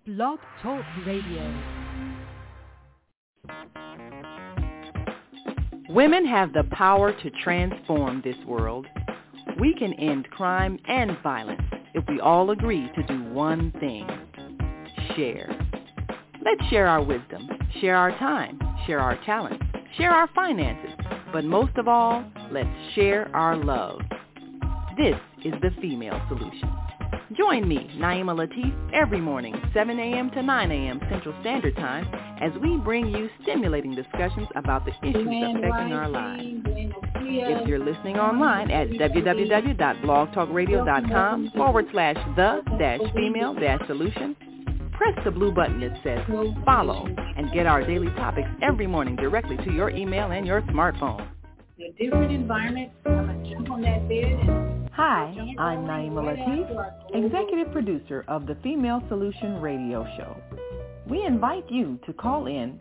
Blog Talk Radio. Women have the power to transform this world. We can end crime and violence if we all agree to do one thing: share. Let's share our wisdom, share our time, share our talents, share our finances, but most of all, let's share our love. This is the Female Solution. Join me, Naima Latif, every morning, 7 a.m. to 9 a.m. Central Standard Time, as we bring you stimulating discussions about the issues affecting our lives. If you're listening online at www.blogtalkradio.com/the-female-solution, press the blue button that says follow and get our daily topics every morning directly to your email and your smartphone. A different environment. I'm going to jump on that bed and... Hi, I'm Naima Latif, Executive Producer of the Female Solution Radio Show. We invite you to call in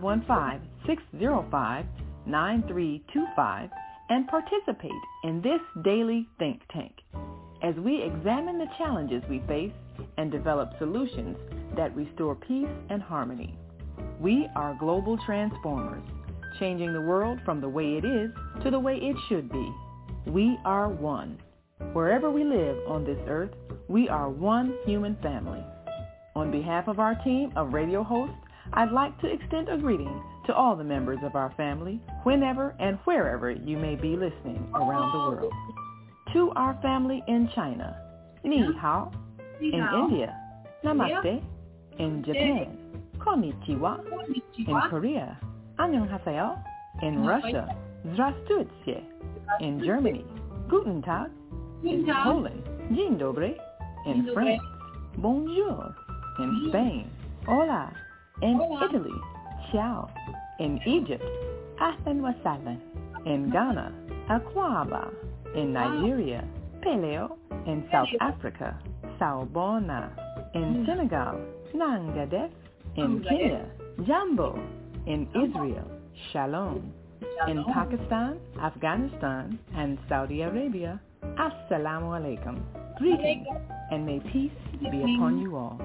515-605-9325 and participate in this daily think tank as we examine the challenges we face and develop solutions that restore peace and harmony. We are global transformers, changing the world from the way it is to the way it should be. We are one. Wherever we live on this earth, we are one human family. On behalf of our team of radio hosts, I'd like to extend a greeting to all the members of our family, whenever and wherever you may be listening around the world. To our family in China, Ni Hao. In India, Namaste. In Japan, Konnichiwa. In Korea, Annyeonghaseyo. In Russia, Здравствуйте. In Germany, Guten Tag. In Poland, Dzień dobry. In France, Bonjour. In Spain, Hola. In Italy, Ciao. In Egypt, Ahlan wa sahlan. In Ghana, Akwaba. In Nigeria, Paleo. In South Africa, Sawubona. In Senegal, Nangadef. In Kenya, Jambo. In Israel, Shalom. In Pakistan, Afghanistan, and Saudi Arabia, Assalamu alaikum. Greetings, and may peace be upon you all.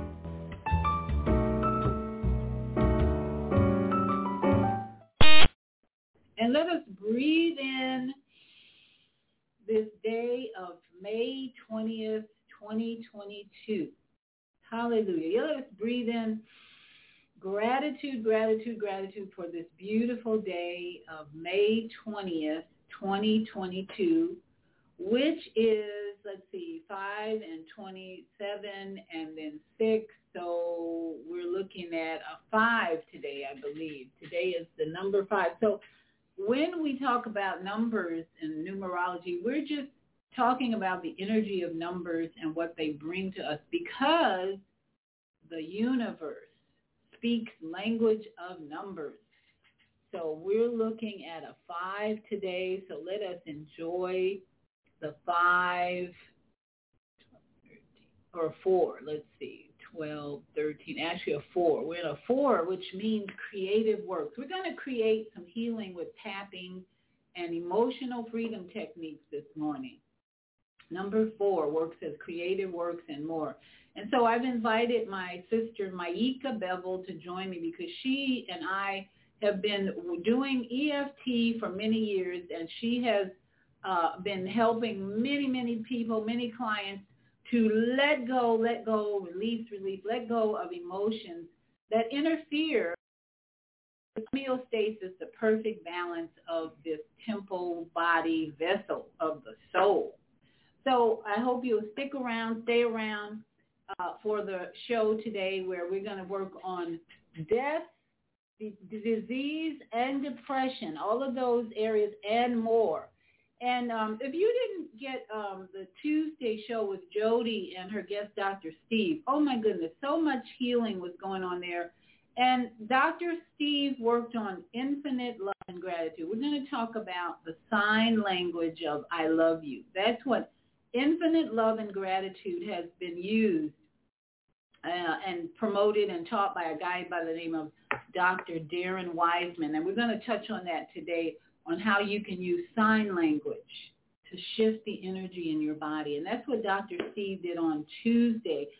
And let us breathe in this day of May 20th, 2022. Hallelujah. Let us breathe in gratitude, gratitude, gratitude for this beautiful day of May 20th, 2022, which is, 5 and 27 and then 6. So we're looking at a 5 today, I believe. Today is the number 5. So when we talk about numbers in numerology, we're just talking about the energy of numbers and what they bring to us, because the universe speaks language of numbers. So we're looking at a 5 today. So let us enjoy the 5 or 4. Let's see, 12, 13, actually a 4. We're in a 4, which means creative works. We're going to create some healing with tapping and emotional freedom techniques this morning. Number 4 works as creative works and more. And so I've invited my sister, Maika Bevel, to join me, because she and I have been doing EFT for many years, and she has been helping many, many people, many clients to let go, release, let go of emotions that interfere with homeostasis, the perfect balance of this temple body vessel of the soul. So I hope you'll stick around, stay around for the show today, where we're going to work on death, disease, and depression, all of those areas and more. And if you didn't get the Tuesday show with Jody and her guest, Dr. Steve, oh my goodness, so much healing was going on there. And Dr. Steve worked on infinite love and gratitude. We're going to talk about the sign language of I love you. That's what infinite love and gratitude has been used and promoted and taught by a guy by the name of Dr. Darren Wiseman. And we're going to touch on that today, on how you can use sign language to shift the energy in your body. And that's what Dr. Steve did on Tuesday.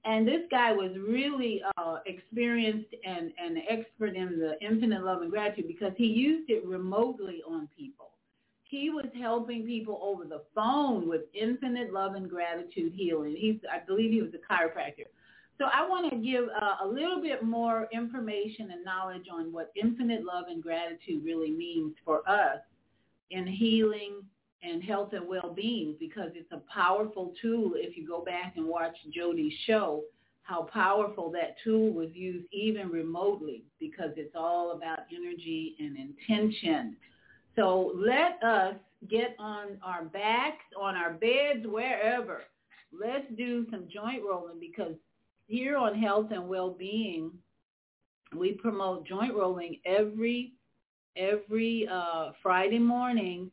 And this guy was really experienced and an expert in the infinite love and gratitude because he used it remotely on people. He was helping people over the phone with infinite love and gratitude healing. I believe he was a chiropractor. So I want to give a little bit more information and knowledge on what infinite love and gratitude really means for us in healing and health and well-being, because it's a powerful tool. If you go back and watch Jody's show, how powerful that tool was used even remotely, because it's all about energy and intention. So let us get on our backs, on our beds, wherever. Let's do some joint rolling, because here on Health and Well-Being, we promote joint rolling every Friday morning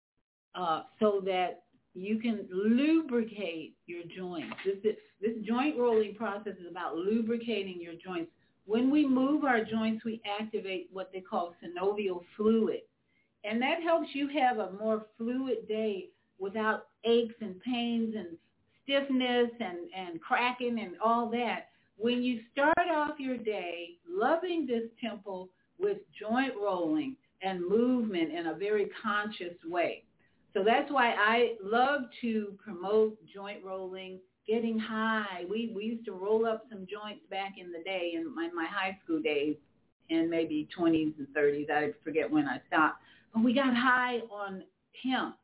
so that you can lubricate your joints. This joint rolling process is about lubricating your joints. When we move our joints, we activate what they call synovial fluid. And that helps you have a more fluid day without aches and pains and stiffness and cracking and all that. When you start off your day loving this temple with joint rolling and movement in a very conscious way. So that's why I love to promote joint rolling, getting high. We used to roll up some joints back in the day, in my high school days, in maybe 20s and 30s. I forget when I stopped. But we got high on hemp.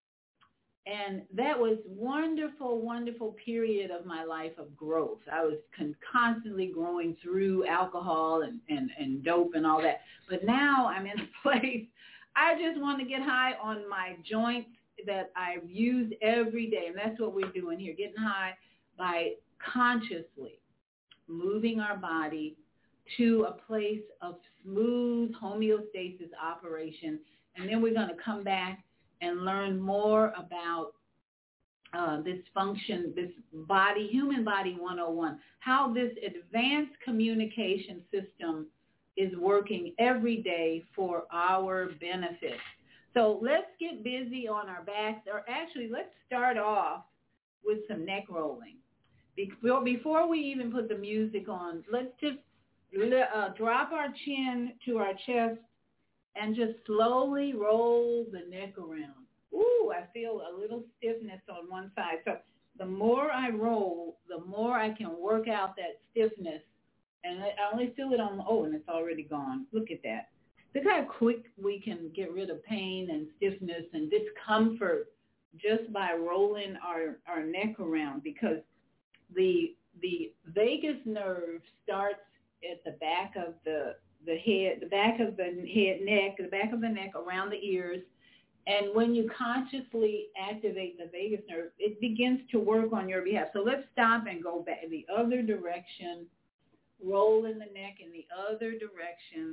And that was wonderful, wonderful period of my life of growth. I was constantly growing through alcohol and dope and all that. But now I'm in a place, I just want to get high on my joints that I've used every day. And that's what we're doing here, getting high by consciously moving our body to a place of smooth homeostasis operation. And then we're going to come back and learn more about this function, this body, human body 101, how this advanced communication system is working every day for our benefit. So let's get busy on our backs, or actually let's start off with some neck rolling. Before we even put the music on, let's just drop our chin to our chest and just slowly roll the neck around. Ooh, I feel a little stiffness on one side. So the more I roll, the more I can work out that stiffness. And I only feel it on, and it's already gone. Look at that. Look how quick we can get rid of pain and stiffness and discomfort just by rolling our neck around, because the vagus nerve starts at the back of the head, the back of the head, neck, the back of the neck, around the ears. And when you consciously activate the vagus nerve, it begins to work on your behalf. So let's stop and go back in the other direction, roll in the neck in the other direction,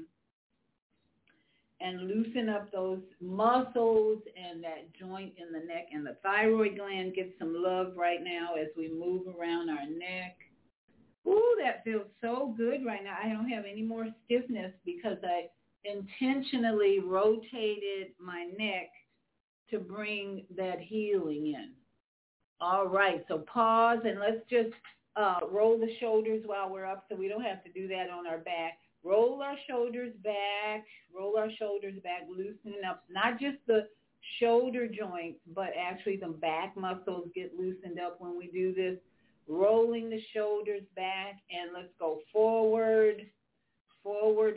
and loosen up those muscles and that joint in the neck. And the thyroid gland gets some love right now as we move around our neck. Ooh, that feels so good right now. I don't have any more stiffness because I intentionally rotated my neck to bring that healing in. All right, so pause and let's just roll the shoulders while we're up, so we don't have to do that on our back. Roll our shoulders back, loosening up, not just the shoulder joints, but actually the back muscles get loosened up when we do this. Rolling the shoulders back, and let's go forward. Oh,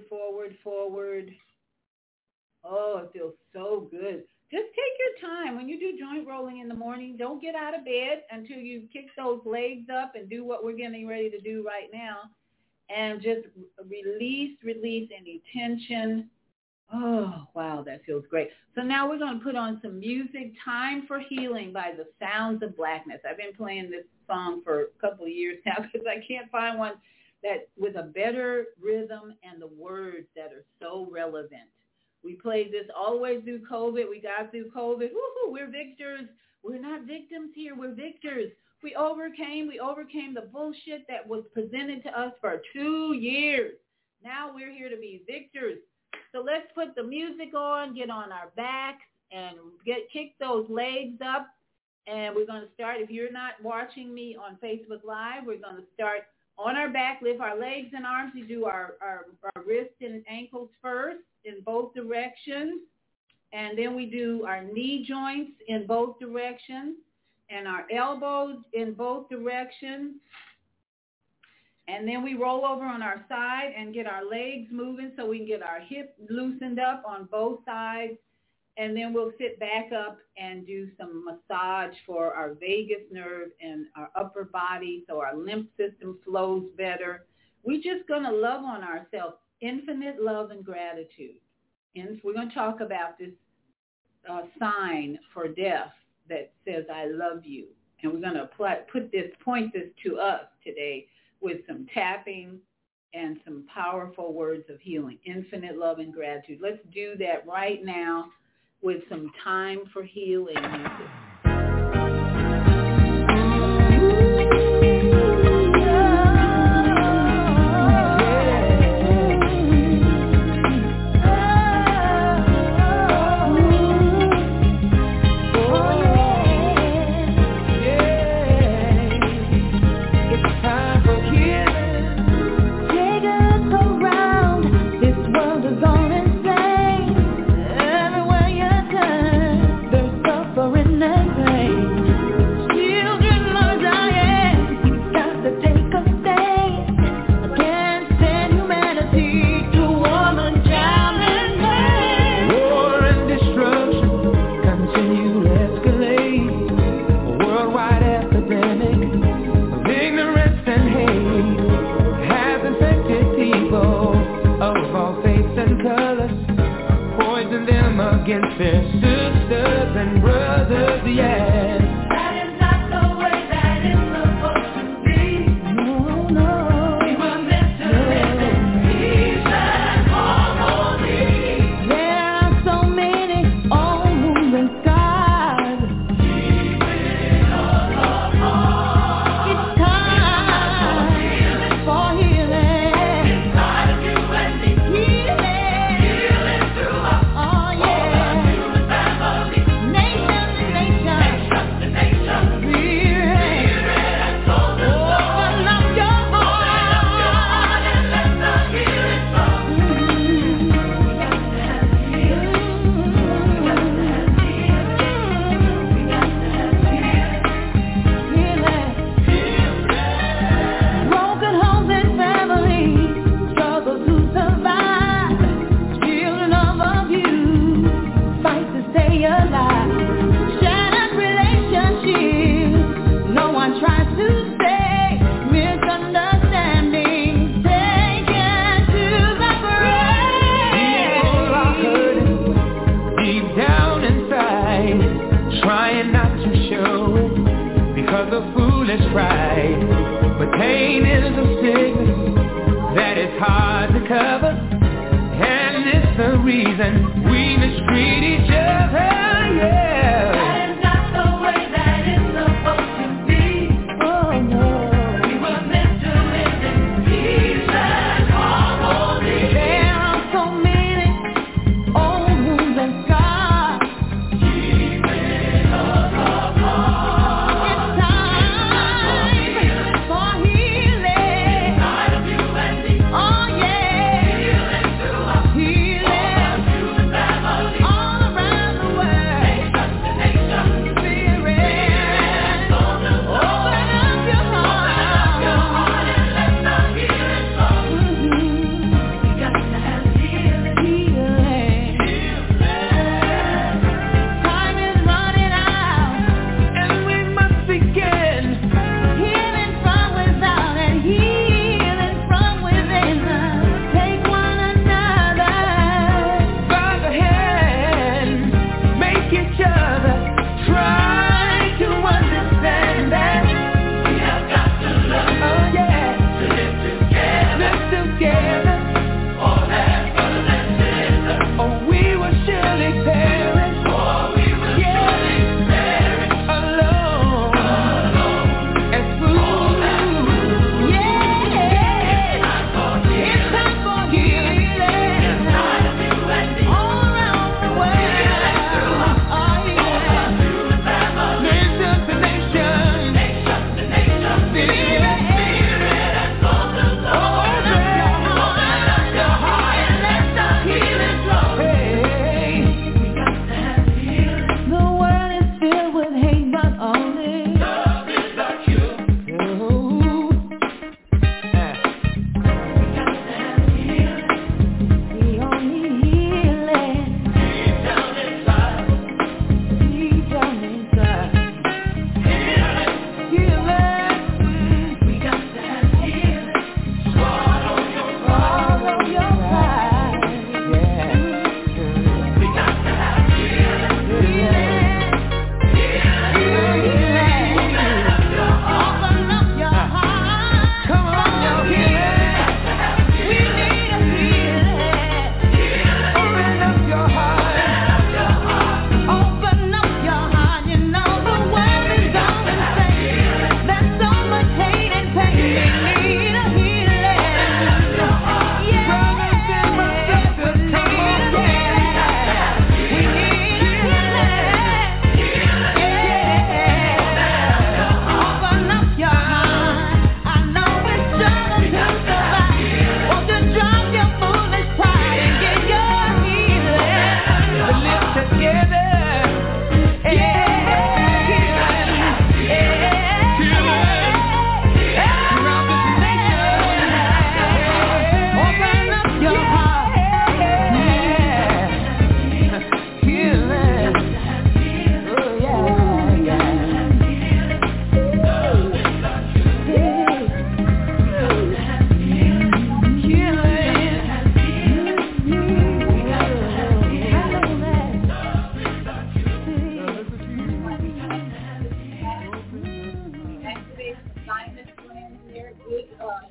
it feels so good. Just take your time. When you do joint rolling in the morning, don't get out of bed until you kick those legs up and do what we're getting ready to do right now. And just release any tension. Oh, wow, that feels great. So now we're going to put on some music, Time for Healing by The Sounds of Blackness. I've been playing this song for a couple of years now because I can't find one that with a better rhythm and the words that are so relevant. We played this all the way through COVID. We got through COVID. Woo-hoo, we're victors. We're not victims here. We're victors. We overcame the bullshit that was presented to us for 2 years. Now we're here to be victors. So let's put the music on, get on our backs, and kick those legs up. And we're going to start, if you're not watching me on Facebook Live, we're going to start on our back, lift our legs and arms. We do our wrists and ankles first in both directions. And then we do our knee joints in both directions and our elbows in both directions. And then we roll over on our side and get our legs moving so we can get our hip loosened up on both sides. And then we'll sit back up and do some massage for our vagus nerve and our upper body so our lymph system flows better. We're just going to love on ourselves, infinite love and gratitude. And we're going to talk about this sign for death that says, I love you. And we're going to point this to us today with some tapping and some powerful words of healing, infinite love and gratitude. Let's do that right now with some time for healing music. Against their sisters and brothers, yeah. That is not the way that it's supposed to be. No, no. We were meant to live in peace and harmony. There are so many old moving scars. Keeping us apart. It's time for healing. Inside of you and me. Healing through us. Oh, yeah. Pride, but pain is a sickness that is hard to cover, and it's the reason we mistreat each other, yeah. That is not the way that it's supposed to be. Oh no. We were meant to live in peace and harmony. There are so many old wounds and scars keeping us apart. Oh yeah, healing through us, healing.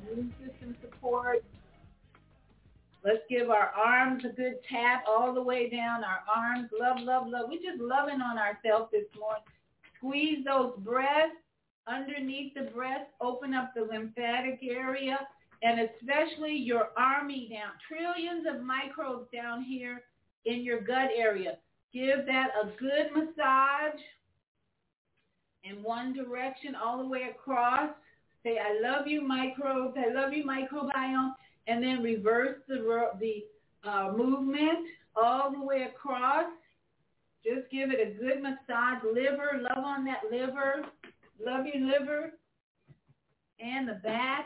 immune system support. Let's give our arms a good tap all the way down our arms. Love, love, love. We're just loving on ourselves this morning. Squeeze those breasts underneath the breast. Open up the lymphatic area, and especially your army down. Trillions of microbes down here in your gut area. Give that a good massage in one direction all the way across. Say, I love you, microbes. I love you, microbiome. And then reverse the movement all the way across. Just give it a good massage. Liver, love on that liver. Love your liver. And the back.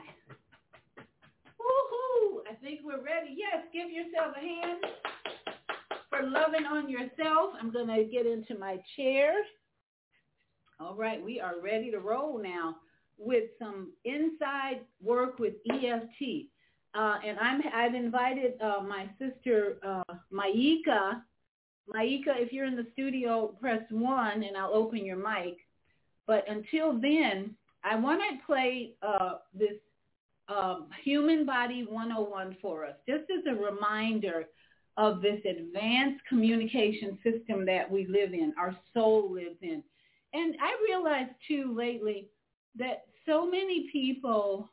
Woohoo! I think we're ready. Yes, give yourself a hand for loving on yourself. I'm going to get into my chair. All right, we are ready to roll now with some inside work with EFT. And I've invited my sister, Maika. Maika, if you're in the studio, press 1 and I'll open your mic. But until then, I want to play this Human Body 101 for us, just as a reminder of this advanced communication system that we live in, our soul lives in. And I realized, too, lately that so many people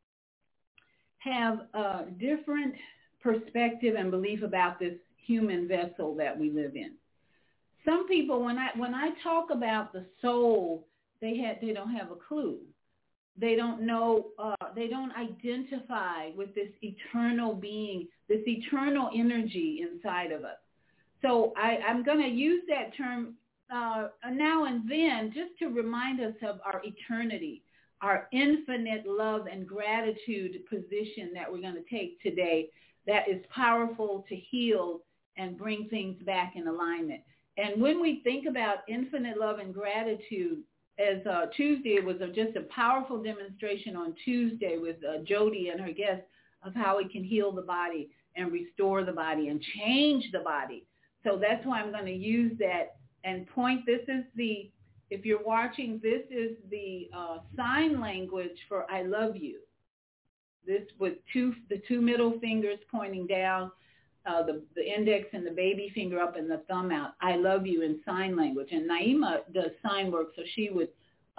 have a different perspective and belief about this human vessel that we live in. Some people, when I talk about the soul, they don't have a clue. They don't know. They don't identify with this eternal being, this eternal energy inside of us. So I'm going to use that term now and then just to remind us of our eternity, our infinite love and gratitude position that we're going to take today that is powerful to heal and bring things back in alignment. And when we think about infinite love and gratitude, as Tuesday was just a powerful demonstration on Tuesday with Jody and her guests of how it can heal the body and restore the body and change the body. So that's why I'm going to use that and point. This is the, if you're watching, this is the sign language for I love you. This with the two middle fingers pointing down, the index and the baby finger up and the thumb out. I love you in sign language. And Naima does sign work, so she would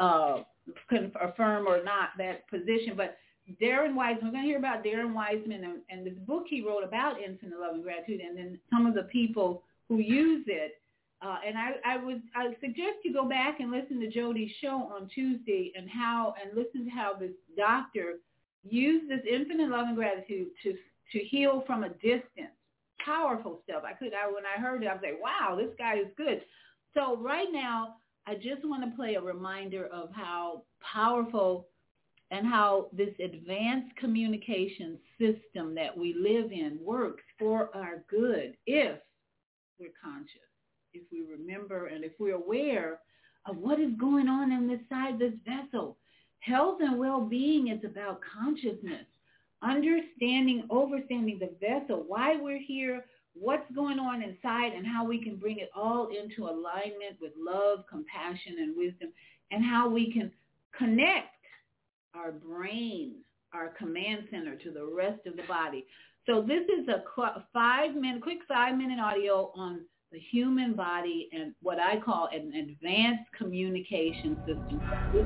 confirm or not that position. But Darren Wiseman, we're going to hear about Darren Wiseman and this book he wrote about infinite love and gratitude, and then some of the people who use it. And I suggest you go back and listen to Jody's show on Tuesday and listen to how this doctor used this infinite love and gratitude to heal from a distance. Powerful stuff. When I heard it, I was like, wow, this guy is good. So right now, I just want to play a reminder of how powerful and how this advanced communication system that we live in works for our good if we're conscious, if we remember, and if we're aware of what is going on inside this vessel. Health and well-being is about consciousness. Understanding, overstanding the vessel, why we're here, what's going on inside, and how we can bring it all into alignment with love, compassion, and wisdom, and how we can connect our brain, our command center, to the rest of the body. So this is a quick 5-minute audio on the human body and what I call an advanced communication system.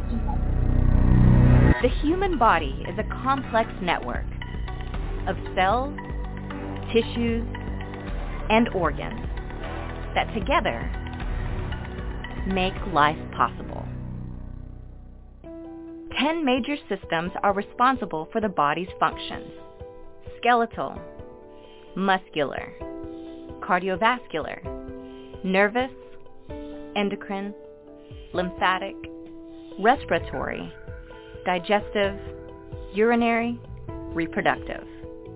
The human body is a complex network of cells, tissues, and organs that together make life possible. 10 major systems are responsible for the body's functions: skeletal, muscular, cardiovascular, nervous, endocrine, lymphatic, respiratory, digestive, urinary, reproductive.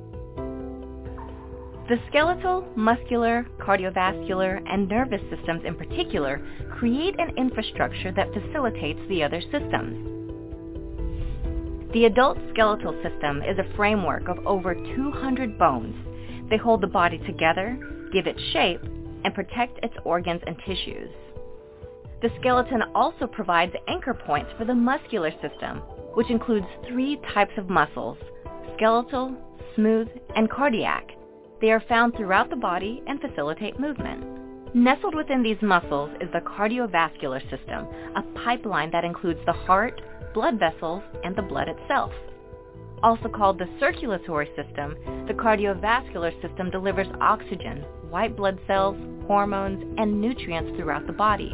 The skeletal, muscular, cardiovascular, and nervous systems in particular create an infrastructure that facilitates the other systems. The adult skeletal system is a framework of over 200 bones. They hold the body together, give it shape, and protect its organs and tissues. The skeleton also provides anchor points for the muscular system, which includes 3 types of muscles: skeletal, smooth, and cardiac. They are found throughout the body and facilitate movement. Nestled within these muscles is the cardiovascular system, a pipeline that includes the heart, blood vessels, and the blood itself. Also called the circulatory system, the cardiovascular system delivers oxygen, white blood cells, hormones, and nutrients throughout the body.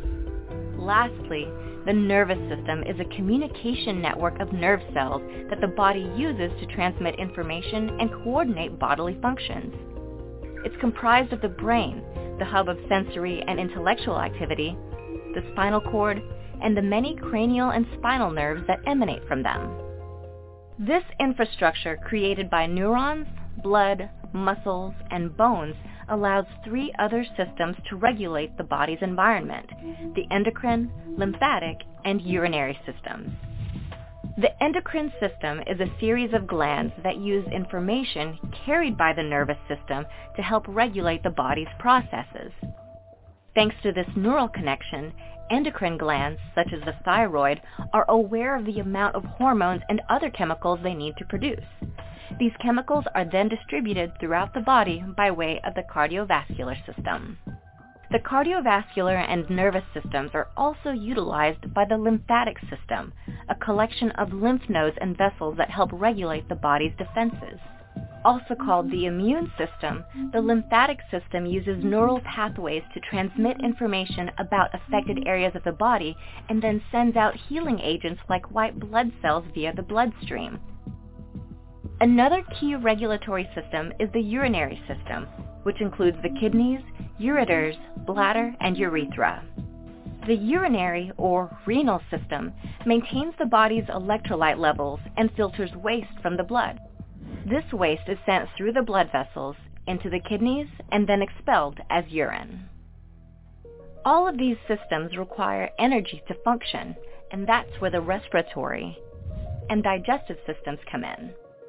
Lastly, the nervous system is a communication network of nerve cells that the body uses to transmit information and coordinate bodily functions. It's comprised of the brain, the hub of sensory and intellectual activity, the spinal cord, and the many cranial and spinal nerves that emanate from them. This infrastructure created by neurons, blood, muscles, and bones allows three other systems to regulate the body's environment: the endocrine, lymphatic, and urinary systems. The endocrine system is a series of glands that use information carried by the nervous system to help regulate the body's processes. Thanks to this neural connection, endocrine glands, such as the thyroid, are aware of the amount of hormones and other chemicals they need to produce. These chemicals are then distributed throughout the body by way of the cardiovascular system. The cardiovascular and nervous systems are also utilized by the lymphatic system, a collection of lymph nodes and vessels that help regulate the body's defenses. Also called the immune system, the lymphatic system uses neural pathways to transmit information about affected areas of the body and then sends out healing agents like white blood cells via the bloodstream. Another key regulatory system is the urinary system, which includes the kidneys, ureters, bladder, and urethra. The urinary or renal system maintains the body's electrolyte levels and filters waste from the blood. This waste is sent through the blood vessels into the kidneys and then expelled as urine. All of these systems require energy to function, and that's where the respiratory and digestive systems come in.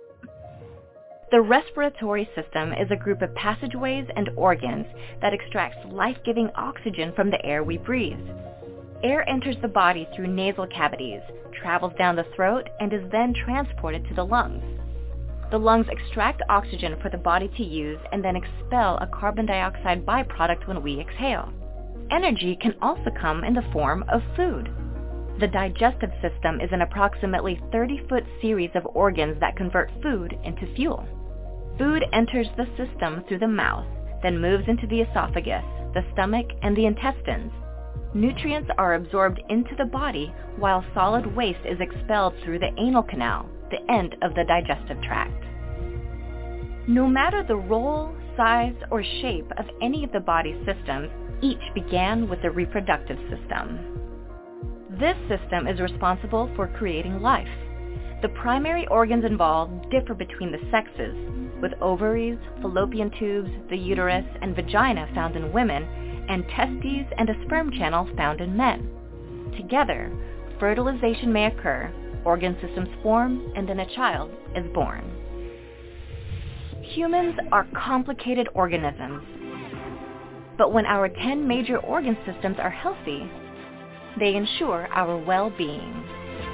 The respiratory system is a group of passageways and organs that extracts life-giving oxygen from the air we breathe. Air enters the body through nasal cavities, travels down the throat, and is then transported to the lungs. The lungs extract oxygen for the body to use and then expel a carbon dioxide byproduct when we exhale. Energy can also come in the form of food. The digestive system is an approximately 30-foot series of organs that convert food into fuel. Food enters the system through the mouth, then moves into the esophagus, the stomach, and the intestines. Nutrients are absorbed into the body while solid waste is expelled through the anal canal, the end of the digestive tract. No matter the role, size, or shape of any of the body's systems, each began with the reproductive system. This system is responsible for creating life. The primary organs involved differ between the sexes, with ovaries, fallopian tubes, the uterus, and vagina found in women, and testes and a sperm channel found in men. Together, fertilization may occur, organ systems form, and then a child is born. Humans are complicated organisms, but when our 10 major organ systems are healthy, they ensure our well-being.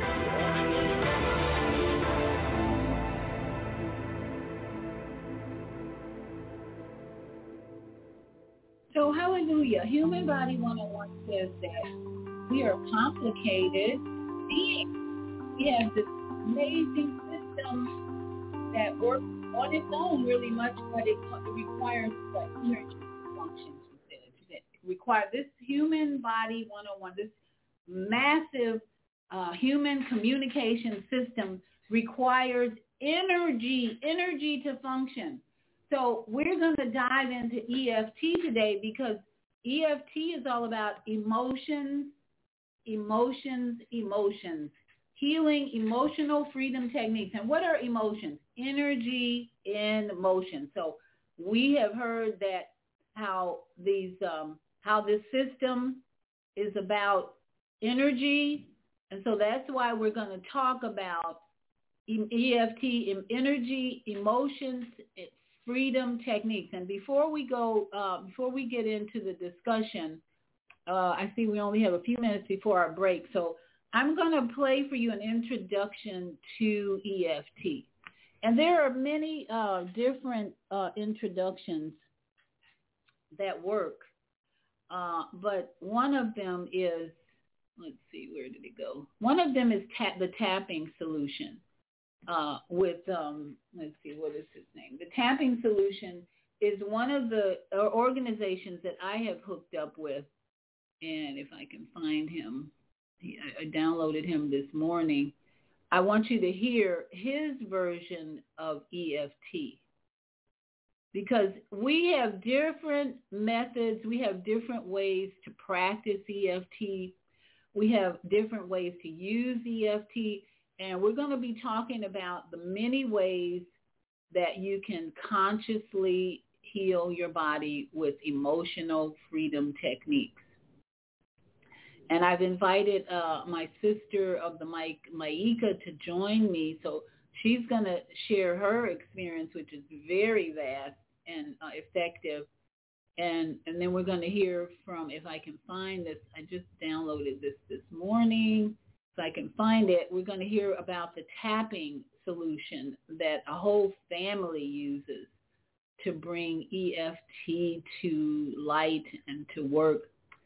So, hallelujah. Human Body 101 says that we are complicated beings. We have this amazing system that works on its own really much, but it requires energy functions. It requires this Human Body 101, this massive human communication system requires energy to function. So we're going to dive into EFT today because EFT is all about emotions, healing emotional freedom techniques. And what are emotions? Energy in motion. So we have heard that how this system is about energy, and so that's why we're going to talk about EFT, energy, emotions, freedom techniques. And before we get into the discussion, I see we only have a few minutes before our break, so I'm going to play for you an introduction to EFT. And there are many different introductions that work, but one of them is, let's see, where did it go? One of them is the tapping solution with, let's see, what is his name? The tapping solution is one of the organizations that I have hooked up with, and if I can find him, I downloaded him this morning. I want you to hear his version of EFT, because we have different methods, we have different ways to practice EFT, we have different ways to use EFT, and we're going to be talking about the many ways that you can consciously heal your body with emotional freedom techniques. And I've invited my sister of the mic, Maika, to join me. So she's going to share her experience, which is very vast and effective. And then we're going to hear from, if I can find this, I just downloaded this morning. If I can find it, we're going to hear about the tapping solution that a whole family uses to bring EFT to light and to work.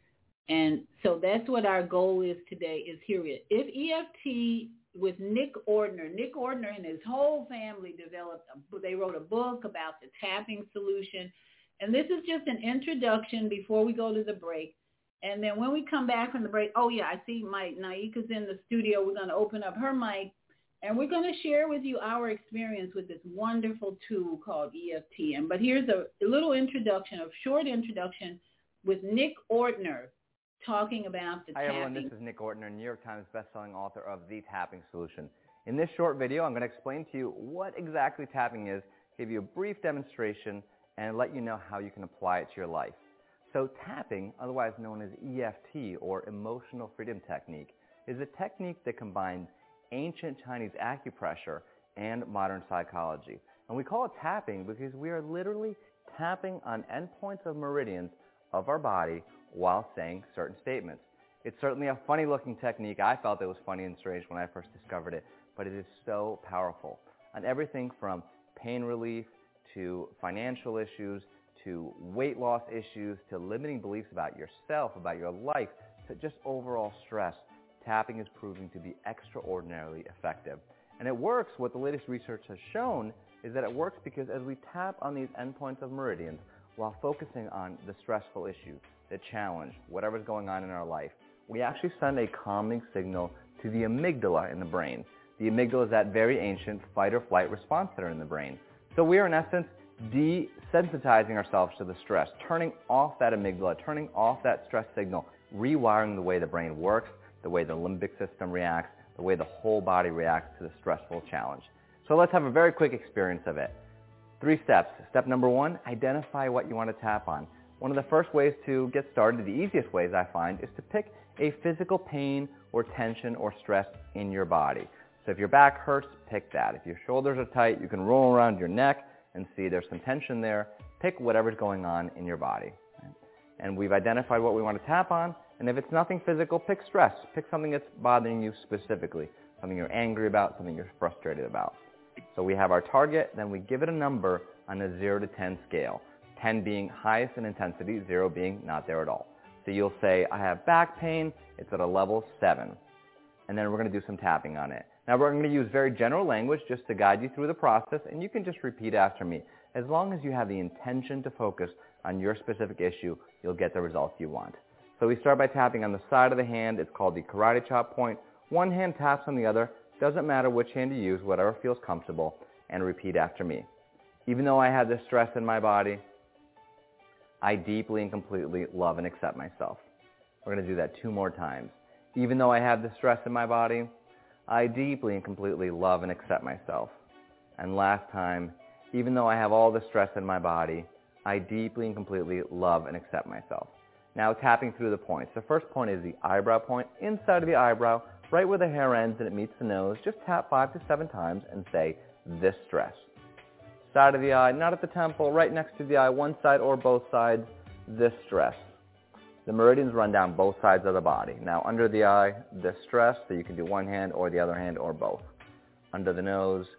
And so that's what our goal is today, is hear it. If EFT with Nick Ordner and his whole family they wrote a book about the tapping solution. And this is just an introduction before we go to the break. And then when we come back from the break, oh yeah, I see Naika's in the studio. We're going to open up her mic. And we're going to share with you our experience with this wonderful tool called EFT. But here's a little introduction, a short introduction with Nick Ordner talking about the tapping. Hi everyone, this is Nick Ordner, New York Times bestselling author of The Tapping Solution. In this short video, I'm going to explain to you what exactly tapping is, give you a brief demonstration, and let you know how you can apply it to your life. So tapping, otherwise known as EFT or Emotional Freedom Technique, is a technique that combines ancient Chinese acupressure and modern psychology. And we call it tapping because we are literally tapping on endpoints of meridians of our body while saying certain statements. It's certainly a funny looking technique. I felt it was funny and strange when I first discovered it, but it is so powerful on everything from pain relief to financial issues to weight loss issues to limiting beliefs about yourself, about your life, to just overall stress. Tapping is proving to be extraordinarily effective. And it works. What the latest research has shown is that it works because as we tap on these endpoints of meridians while focusing on the stressful issue, the challenge, whatever's going on in our life, we actually send a calming signal to the amygdala in the brain. The amygdala is that very ancient fight or flight response center in the brain. So we are in essence desensitizing ourselves to the stress, turning off that amygdala, turning off that stress signal, rewiring the way the brain works, the way the limbic system reacts, the way the whole body reacts to the stressful challenge. So let's have a very quick experience of it. 3 steps. Step number 1, identify what you want to tap on. One of the first ways to get started, the easiest ways I find, is to pick a physical pain or tension or stress in your body. So if your back hurts, pick that. If your shoulders are tight, you can roll around your neck and see there's some tension there. Pick whatever's going on in your body. And we've identified what we want to tap on. And if it's nothing physical, pick stress. Pick something that's bothering you specifically, something you're angry about, something you're frustrated about. So we have our target, then we give it a number on a 0 to 10 scale, 10 being highest in intensity, 0 being not there at all. So you'll say, I have back pain, it's at a level 7. And then we're going to do some tapping on it. Now we're going to use very general language just to guide you through the process, and you can just repeat after me. As long as you have the intention to focus on your specific issue, you'll get the results you want. So we start by tapping on the side of the hand. It's called the karate chop point. One hand taps on the other. Doesn't matter which hand you use, whatever feels comfortable, and repeat after me. Even though I have this stress in my body, I deeply and completely love and accept myself. We're going to do that 2 more times. Even though I have this stress in my body, I deeply and completely love and accept myself. And last time, even though I have all the stress in my body, I deeply and completely love and accept myself. Now tapping through the points. The first point is the eyebrow point, inside of the eyebrow, right where the hair ends and it meets the nose. Just tap 5 to 7 times and say, this stress. Side of the eye, not at the temple, right next to the eye, one side or both sides, this stress. The meridians run down both sides of the body. Now under the eye, this stress, so you can do one hand or the other hand or both. Under the nose,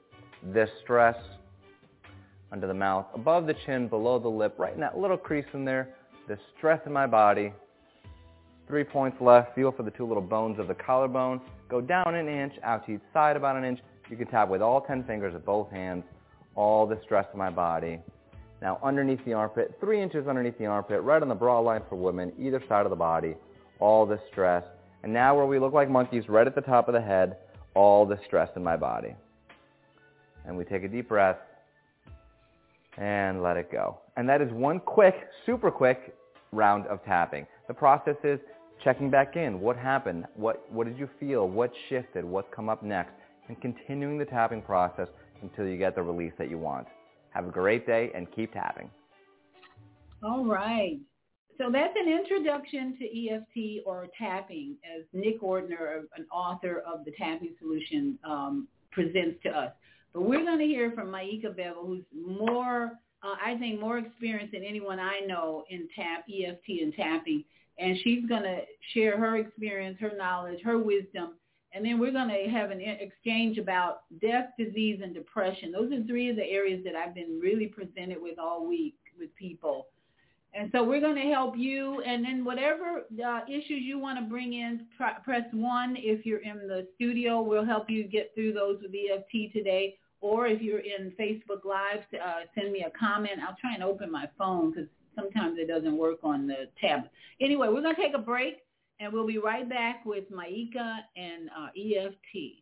this stress under the mouth, above the chin, below the lip, right in that little crease in there, the stress in my body. 3 points left. Feel for the 2 little bones of the collarbone. Go down an inch, out to each side about an inch. You can tap with all 10 fingers of both hands, all the stress in my body. Now underneath the armpit, 3 inches underneath the armpit, right on the bra line for women, either side of the body, all the stress. And now where we look like monkeys, right at the top of the head, all the stress in my body. And we take a deep breath and let it go. And that is one quick, super quick round of tapping. The process is checking back in. What happened? What did you feel? What shifted? What's come up next? And continuing the tapping process until you get the release that you want. Have a great day and keep tapping. All right. So that's an introduction to EFT or tapping, as Nick Ordner, an author of The Tapping Solution, presents to us. But we're going to hear from Maika Bevel, who's more experienced than anyone I know in EFT and tapping. And she's going to share her experience, her knowledge, her wisdom. And then we're going to have an exchange about death, disease, and depression. Those are 3 of the areas that I've been really presented with all week with people. And so we're going to help you. And then whatever issues you want to bring in, press 1. If you're in the studio, we'll help you get through those with EFT today. Or if you're in Facebook Live, send me a comment. I'll try and open my phone because sometimes it doesn't work on the tablet. Anyway, we're going to take a break. And we'll be right back with Maika and EFT.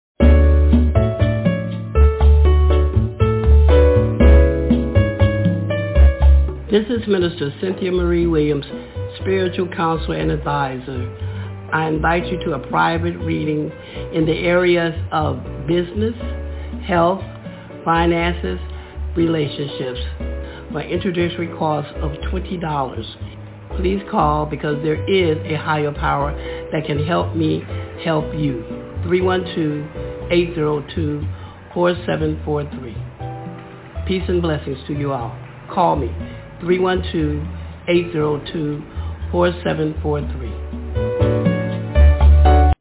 This is Minister Cynthia Marie Williams, spiritual counselor and advisor. I invite you to a private reading in the areas of business, health, finances, relationships for introductory cost of $20. Please call because there is a higher power that can help me help you. 312-802-4743. Peace and blessings to you all. Call me. 312-802-4743.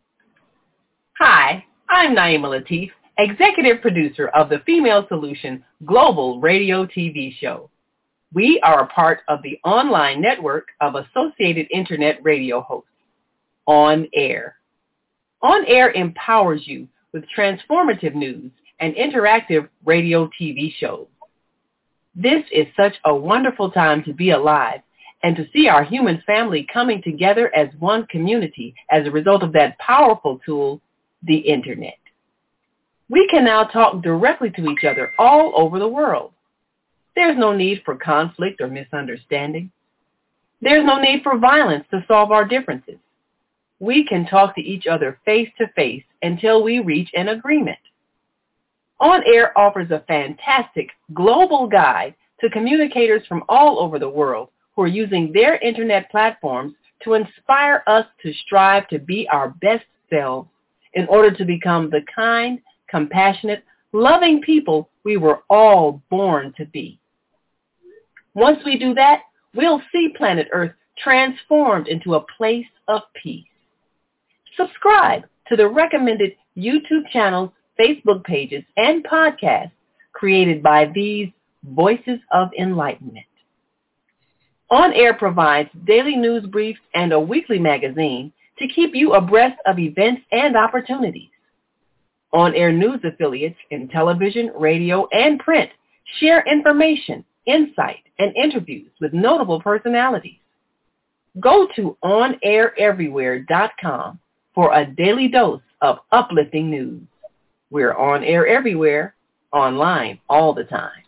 Hi, I'm Naima Latif, executive producer of the Female Solution Global Radio TV show. We are a part of the online network of Associated Internet radio hosts, On Air. On Air empowers you with transformative news and interactive radio TV shows. This is such a wonderful time to be alive and to see our human family coming together as one community as a result of that powerful tool, the Internet. We can now talk directly to each other all over the world. There's no need for conflict or misunderstanding. There's no need for violence to solve our differences. We can talk to each other face to face until we reach an agreement. On Air offers a fantastic global guide to communicators from all over the world who are using their internet platforms to inspire us to strive to be our best selves in order to become the kind, compassionate, loving people we were all born to be. Once we do that, we'll see planet Earth transformed into a place of peace. Subscribe to the recommended YouTube channels, Facebook pages, and podcasts created by these Voices of Enlightenment. On Air provides daily news briefs and a weekly magazine to keep you abreast of events and opportunities. On Air news affiliates in television, radio, and print share information, insight, and interviews with notable personalities. Go to onaireverywhere.com for a daily dose of uplifting news. We're on air everywhere, online all the time.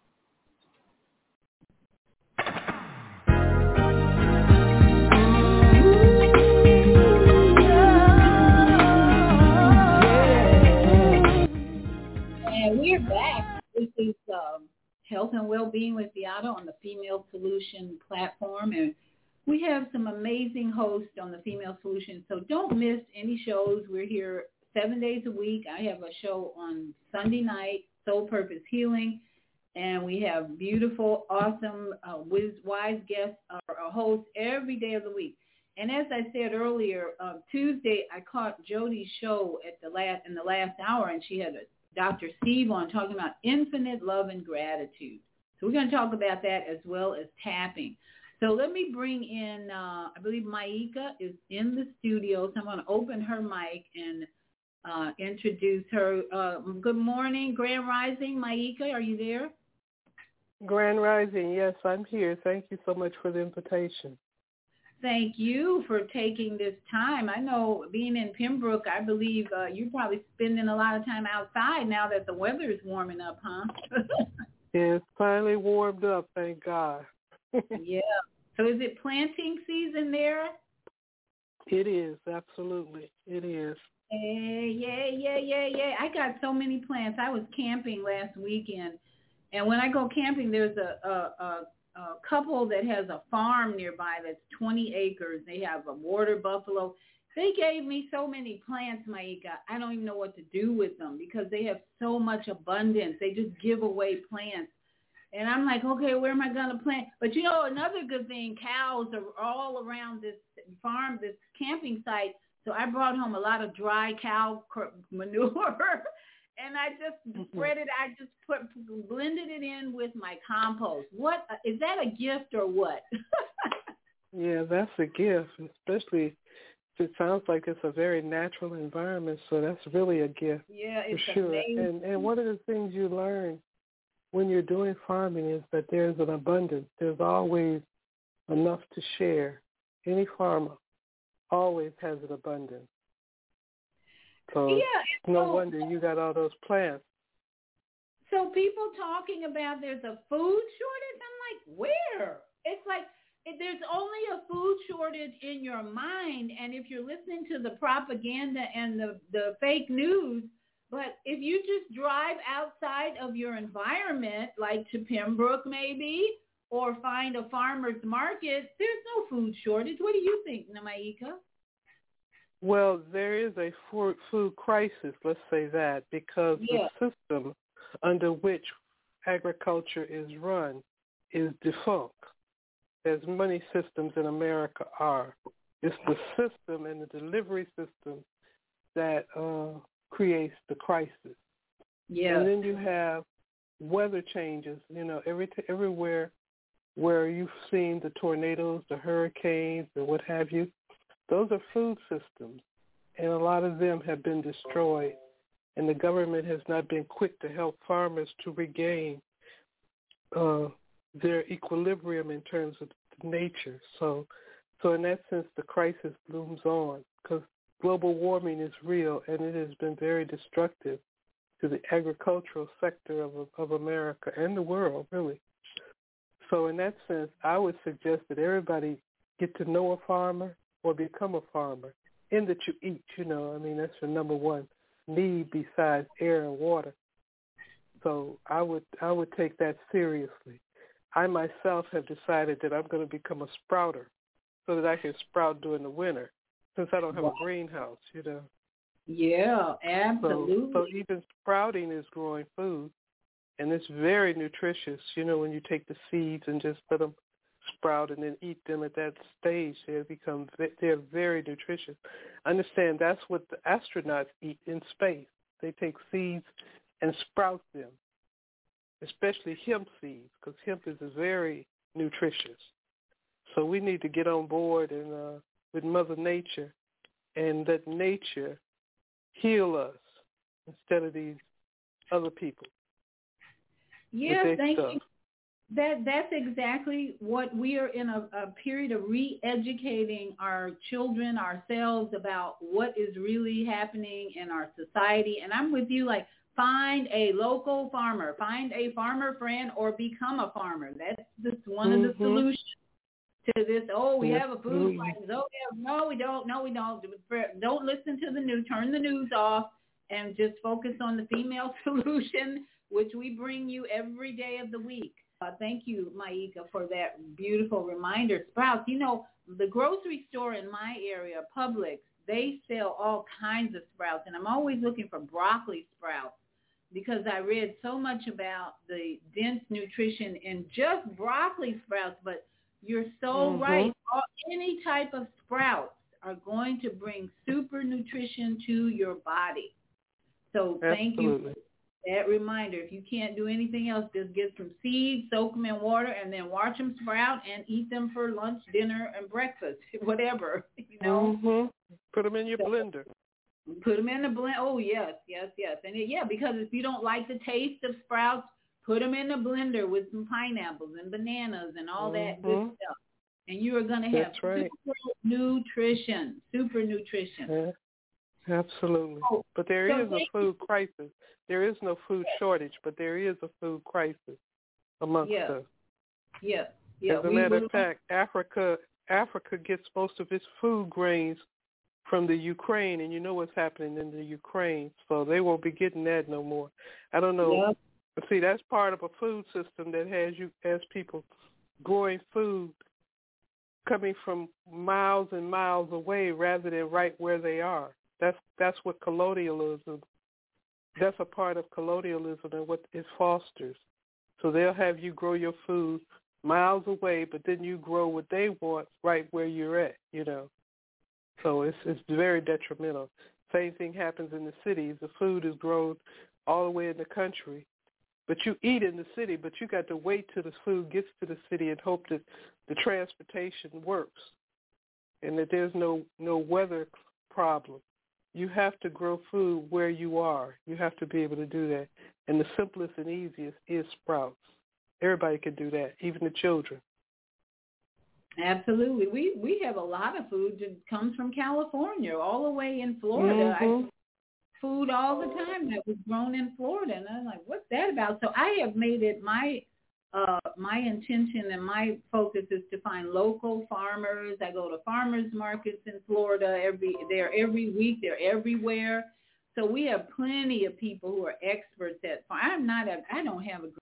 And we're back. This is Health and Wellbeing with Beata on the Female Solution platform. And we have some amazing hosts on the Female Solution, so don't miss any shows. We're here 7 days a week. I have a show on Sunday night, Soul Purpose Healing, and we have beautiful, awesome, wise guests, our hosts every day of the week. And as I said earlier, Tuesday I caught Jody's show in the last hour, and she had a Dr. Steve on, talking about infinite love and gratitude. So we're going to talk about that as well as tapping. So let me bring in, I believe Maika is in the studio, so I'm going to open her mic and introduce her. Good morning, Grand Rising. Maika, are you there? Grand Rising, yes, I'm here. Thank you so much for the invitation. Thank you for taking this time. I know being in Pembroke, I believe you're probably spending a lot of time outside now that the weather is warming up, huh? It's finally warmed up, thank God. Yeah. So is it planting season there? It is, absolutely. It is. Yeah. I got so many plants. I was camping last weekend, and when I go camping, there's a couple that has a farm nearby that's 20 acres. They have a water buffalo. They gave me so many plants, Maika. I don't even know what to do with them because they have so much abundance. They just give away plants. And I'm like, okay, where am I going to plant? But, you know, another good thing, cows are all around this farm, this camping site. So I brought home a lot of dry cow manure. And I just spread it. I just blended it in with my compost. What is that, a gift or what? Yeah, that's a gift, especially if it sounds like it's a very natural environment. So that's really a gift. Yeah, it's for sure. amazing. And one of the things you learn when you're doing farming is that there's an abundance. There's always enough to share. Any farmer always has an abundance. So yeah, no wonder you got all those plants. So people talking about there's a food shortage, I'm like, where? It's like there's only a food shortage in your mind, and if you're listening to the propaganda and the fake news, but if you just drive outside of your environment, like to Pembroke maybe, or find a farmer's market, there's no food shortage. What do you think, Maika? Well, there is a food crisis, let's say that, because the system under which agriculture is run is defunct, as many systems in America are. It's the system and the delivery system that creates the crisis. Yeah. And then you have weather changes, you know, everywhere where you've seen the tornadoes, the hurricanes, and what have you. Those are food systems, and a lot of them have been destroyed, and the government has not been quick to help farmers to regain their equilibrium in terms of nature. So in that sense, the crisis looms on because global warming is real, and it has been very destructive to the agricultural sector of America and the world, really. So in that sense, I would suggest that everybody get to know a farmer or become a farmer, in that you eat, you know. I mean, that's your number one need besides air and water. So I would take that seriously. I myself have decided that I'm going to become a sprouter so that I can sprout during the winter since I don't have a greenhouse, you know. Yeah, absolutely. So even sprouting is growing food, and it's very nutritious, you know, when you take the seeds and just let them sprout and then eat them at that stage. They're very nutritious. Understand that's what the astronauts eat in space. They take seeds and sprout them, especially hemp seeds, because hemp is very nutritious. So we need to get on board and with Mother Nature and let nature heal us instead of these other people. Yes, thank you. That's exactly what we are in a period of re-educating our children, ourselves, about what is really happening in our society. And I'm with you, like, find a local farmer, find a farmer friend, or become a farmer. That's just one of the solutions to this. Oh, we have a food crisis. Oh, yeah. No, we don't. Don't listen to the news. Turn the news off and just focus on the female solution, which we bring you every day of the week. Thank you, Maika, for that beautiful reminder. Sprouts, you know, the grocery store in my area, Publix, they sell all kinds of sprouts, and I'm always looking for broccoli sprouts because I read so much about the dense nutrition in just broccoli sprouts, but you're so right. Any type of sprouts are going to bring super nutrition to your body. So thank you that reminder. If you can't do anything else, just get some seeds, soak them in water, and then watch them sprout and eat them for lunch, dinner, and breakfast, whatever, you know. Mm-hmm. Put them in your blender. Put them in the blender. Oh, yes. And because if you don't like the taste of sprouts, put them in the blender with some pineapples and bananas and all that good stuff. And you are going to have super nutrition. Yeah, absolutely. But there is a food crisis. There is no food shortage, but there is a food crisis amongst us. Yeah. As a matter of fact, Africa gets most of its food grains from the Ukraine, and you know what's happening in the Ukraine, so they won't be getting that no more. I don't know. Yep. See, that's part of a food system that has people growing food coming from miles and miles away rather than right where they are. That's what colonialism. That's a part of colonialism and what it fosters. So they'll have you grow your food miles away, but then you grow what they want right where you're at, you know. So it's very detrimental. Same thing happens in the cities. The food is grown all the way in the country, but you eat in the city, but you got to wait till the food gets to the city and hope that the transportation works and that there's no weather problem. You have to grow food where you are. You have to be able to do that. And the simplest and easiest is sprouts. Everybody can do that, even the children. Absolutely. We have a lot of food that comes from California, all the way in Florida. I food all the time that was grown in Florida, and I'm like, what's that about? So I have made it my intention and my focus is to find local farmers. I go to farmers markets in Florida they're every week. They're everywhere. So we have plenty of people who are experts at farm. I don't have a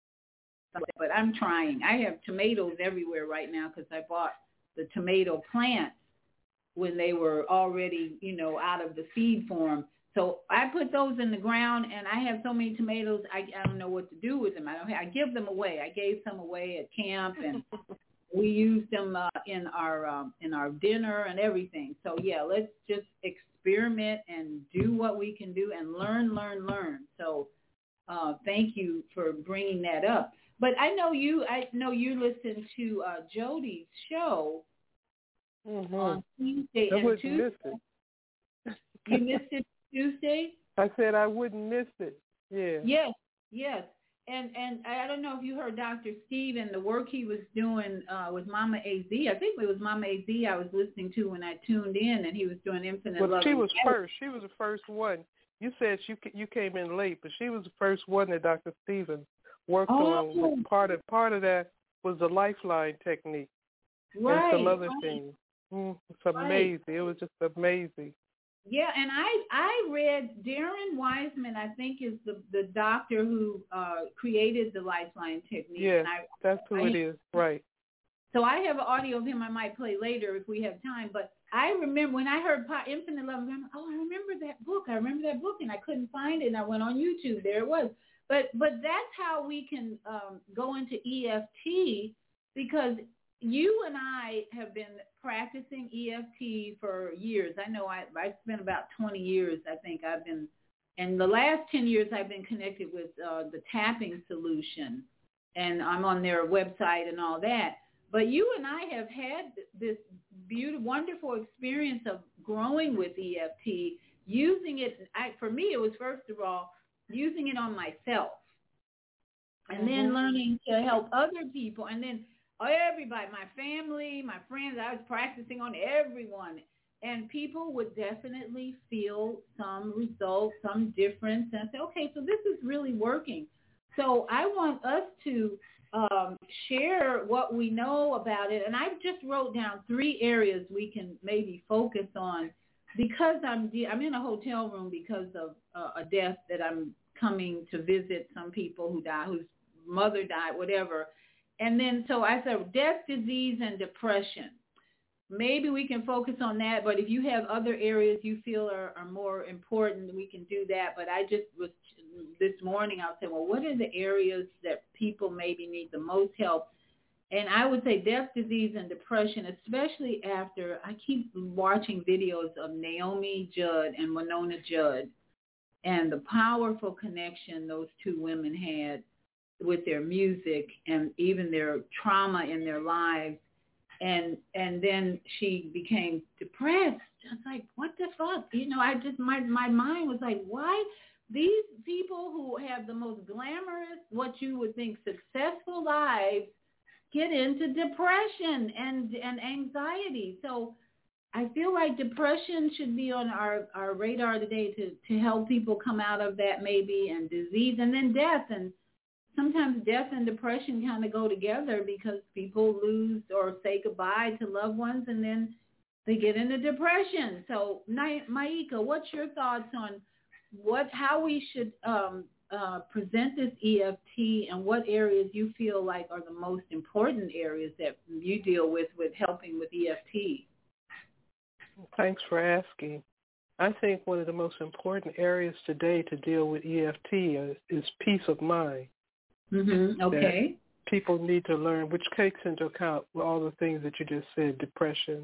but I'm trying. I have tomatoes everywhere right now because I bought the tomato plants when they were already, out of the seed form. So I put those in the ground, and I have so many tomatoes, I don't know what to do with them. I give them away. I gave some away at camp, and we used them in our dinner and everything. So, yeah, let's just experiment and do what we can do and learn. So thank you for bringing that up. But I know you listen to Jody's show on Tuesday. I wouldn't miss it. You missed it Tuesday? I said I wouldn't miss it. Yeah. Yes. And I don't know if you heard Dr. Steve and the work he was doing with Mama AZ. I think it was Mama AZ I was listening to when I tuned in, and he was doing Infinite Love. She was first. She was the first one. You said you came in late, but she was the first one that Dr. Stevens worked on. Part of that was the Lifeline technique and some other things. It's amazing. It was just amazing. Yeah, and I read Darren Wiseman, I think is the doctor who created the Lifeline technique. Yeah, that's who it is, right. So I have an audio of him I might play later if we have time. But I remember when I heard Infinite Love, I remember that book. And I couldn't find it, and I went on YouTube. There it was. But that's how we can go into EFT, because you and I have been practicing EFT for years. I know I spent about 20 years, I think I've been, and the last 10 years I've been connected with the Tapping Solution, and I'm on their website and all that. But you and I have had this beautiful, wonderful experience of growing with EFT, using it. For me, it was, first of all, using it on myself, and then learning to help other people, and then everybody, my family, my friends. I was practicing on everyone, and people would definitely feel some results, some difference, and say, okay, so this is really working. So I want us to share what we know about it, and I just wrote down 3 areas we can maybe focus on, because I'm in a hotel room because of a death that I'm coming to visit, some people who died, whose mother died, whatever. And then, so I said, death, disease, and depression. Maybe we can focus on that, but if you have other areas you feel are more important, we can do that. But I just was, this morning, I was saying, well, what are the areas that people maybe need the most help? And I would say death, disease, and depression, especially after I keep watching videos of Naomi Judd and Winona Judd. and the powerful connection those two women had with their music and even their trauma in their lives. And then she became depressed. I was like, what the fuck? You know, my mind was like, why these people who have the most glamorous, what you would think successful lives get into depression and anxiety? So I feel like depression should be on our radar today to help people come out of that maybe, and disease, and then death. And sometimes death and depression kind of go together because people lose or say goodbye to loved ones and then they get into depression. So, Maika, what's your thoughts on how we should present this EFT, and what areas you feel like are the most important areas that you deal with helping with EFT? Thanks for asking. I think one of the most important areas today to deal with EFT is peace of mind. Mm-hmm. Okay. That people need to learn, which takes into account all the things that you just said, depression,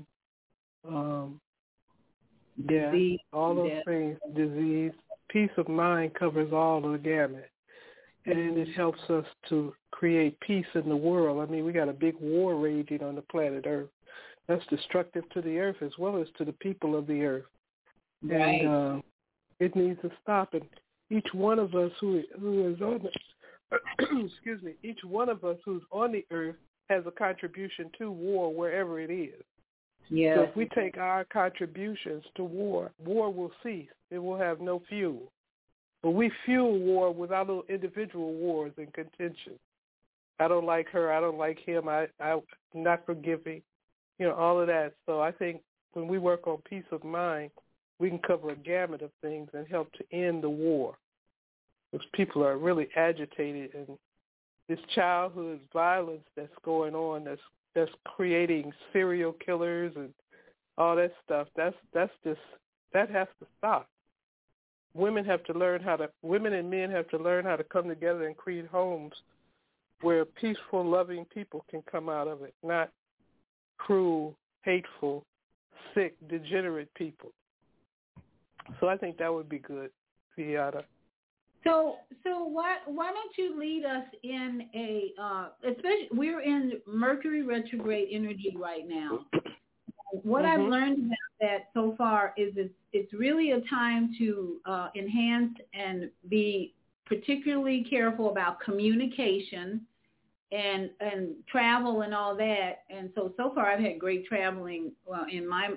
disease, all those things, disease. Peace of mind covers all of the gamut, and it helps us to create peace in the world. I mean, we got a big war raging on the planet Earth. That's destructive to the earth as well as to the people of the earth. Right. And it needs to stop. And each one of us who is on the excuse me, each one of us who's on the earth has a contribution to war wherever it is. Yeah. So if we take our contributions to war will cease. It will have no fuel. But we fuel war with our little individual wars and contention. I don't like her. I don't like him. I'm not forgiving. You know, all of that. So I think when we work on peace of mind, we can cover a gamut of things and help to end the war. Because people are really agitated, and this childhood violence that's going on, that's creating serial killers and all that stuff. That has to stop. Women and men have to learn how to come together and create homes where peaceful, loving people can come out of it, not cruel, hateful, sick, degenerate people. So I think that would be good, Viata. So why don't you lead us in especially we're in Mercury retrograde energy right now. What I've learned about that so far is it's really a time to enhance and be particularly careful about communication and travel and all that. And so far I've had great traveling in my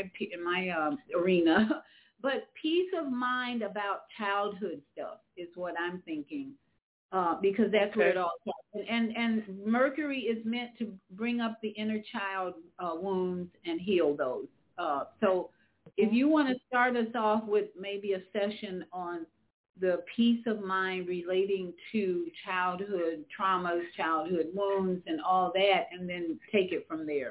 arena. But peace of mind about childhood stuff is what I'm thinking, because that's where it all starts. And Mercury is meant to bring up the inner child wounds and heal those. So if you want to start us off with maybe a session on the peace of mind relating to childhood traumas, childhood wounds, and all that, and then take it from there.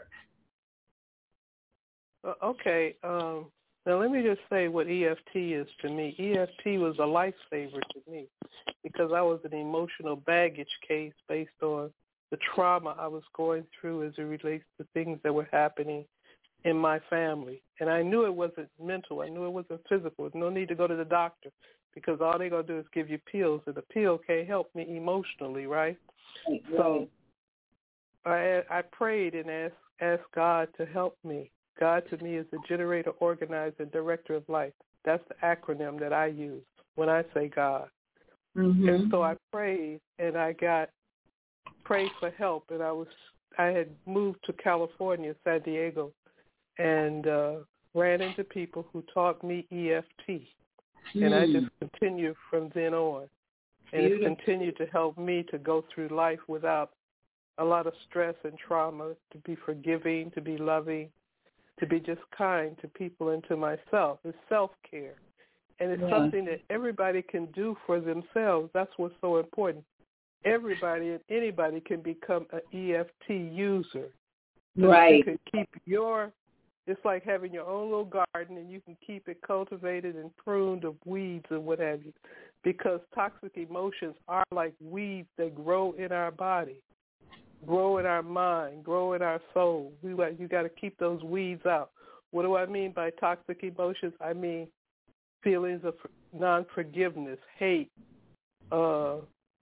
Okay. Now, let me just say what EFT is to me. EFT was a lifesaver to me because I was an emotional baggage case based on the trauma I was going through as it relates to things that were happening in my family. And I knew it wasn't mental. I knew it wasn't physical. There's no need to go to the doctor because all they're going to do is give you pills, and the pill can't help me emotionally, right? So I prayed and asked God to help me. God to me is the generator, organizer, and director of life. That's the acronym that I use when I say God. Mm-hmm. And so I prayed, and I prayed for help, and I had moved to California, San Diego, and ran into people who taught me EFT. And I just continued from then on. And it's continued to help me to go through life without a lot of stress and trauma, to be forgiving, to be loving, to be just kind to people and to myself. It's self-care. And it's something that everybody can do for themselves. That's what's so important. Everybody and anybody can become an EFT user. So right. You can keep it's like having your own little garden, and you can keep it cultivated and pruned of weeds and what have you, because toxic emotions are like weeds that grow in our body, grow in our mind, grow in our soul. You got to keep those weeds out. What do I mean by toxic emotions? I mean feelings of non-forgiveness, hate. The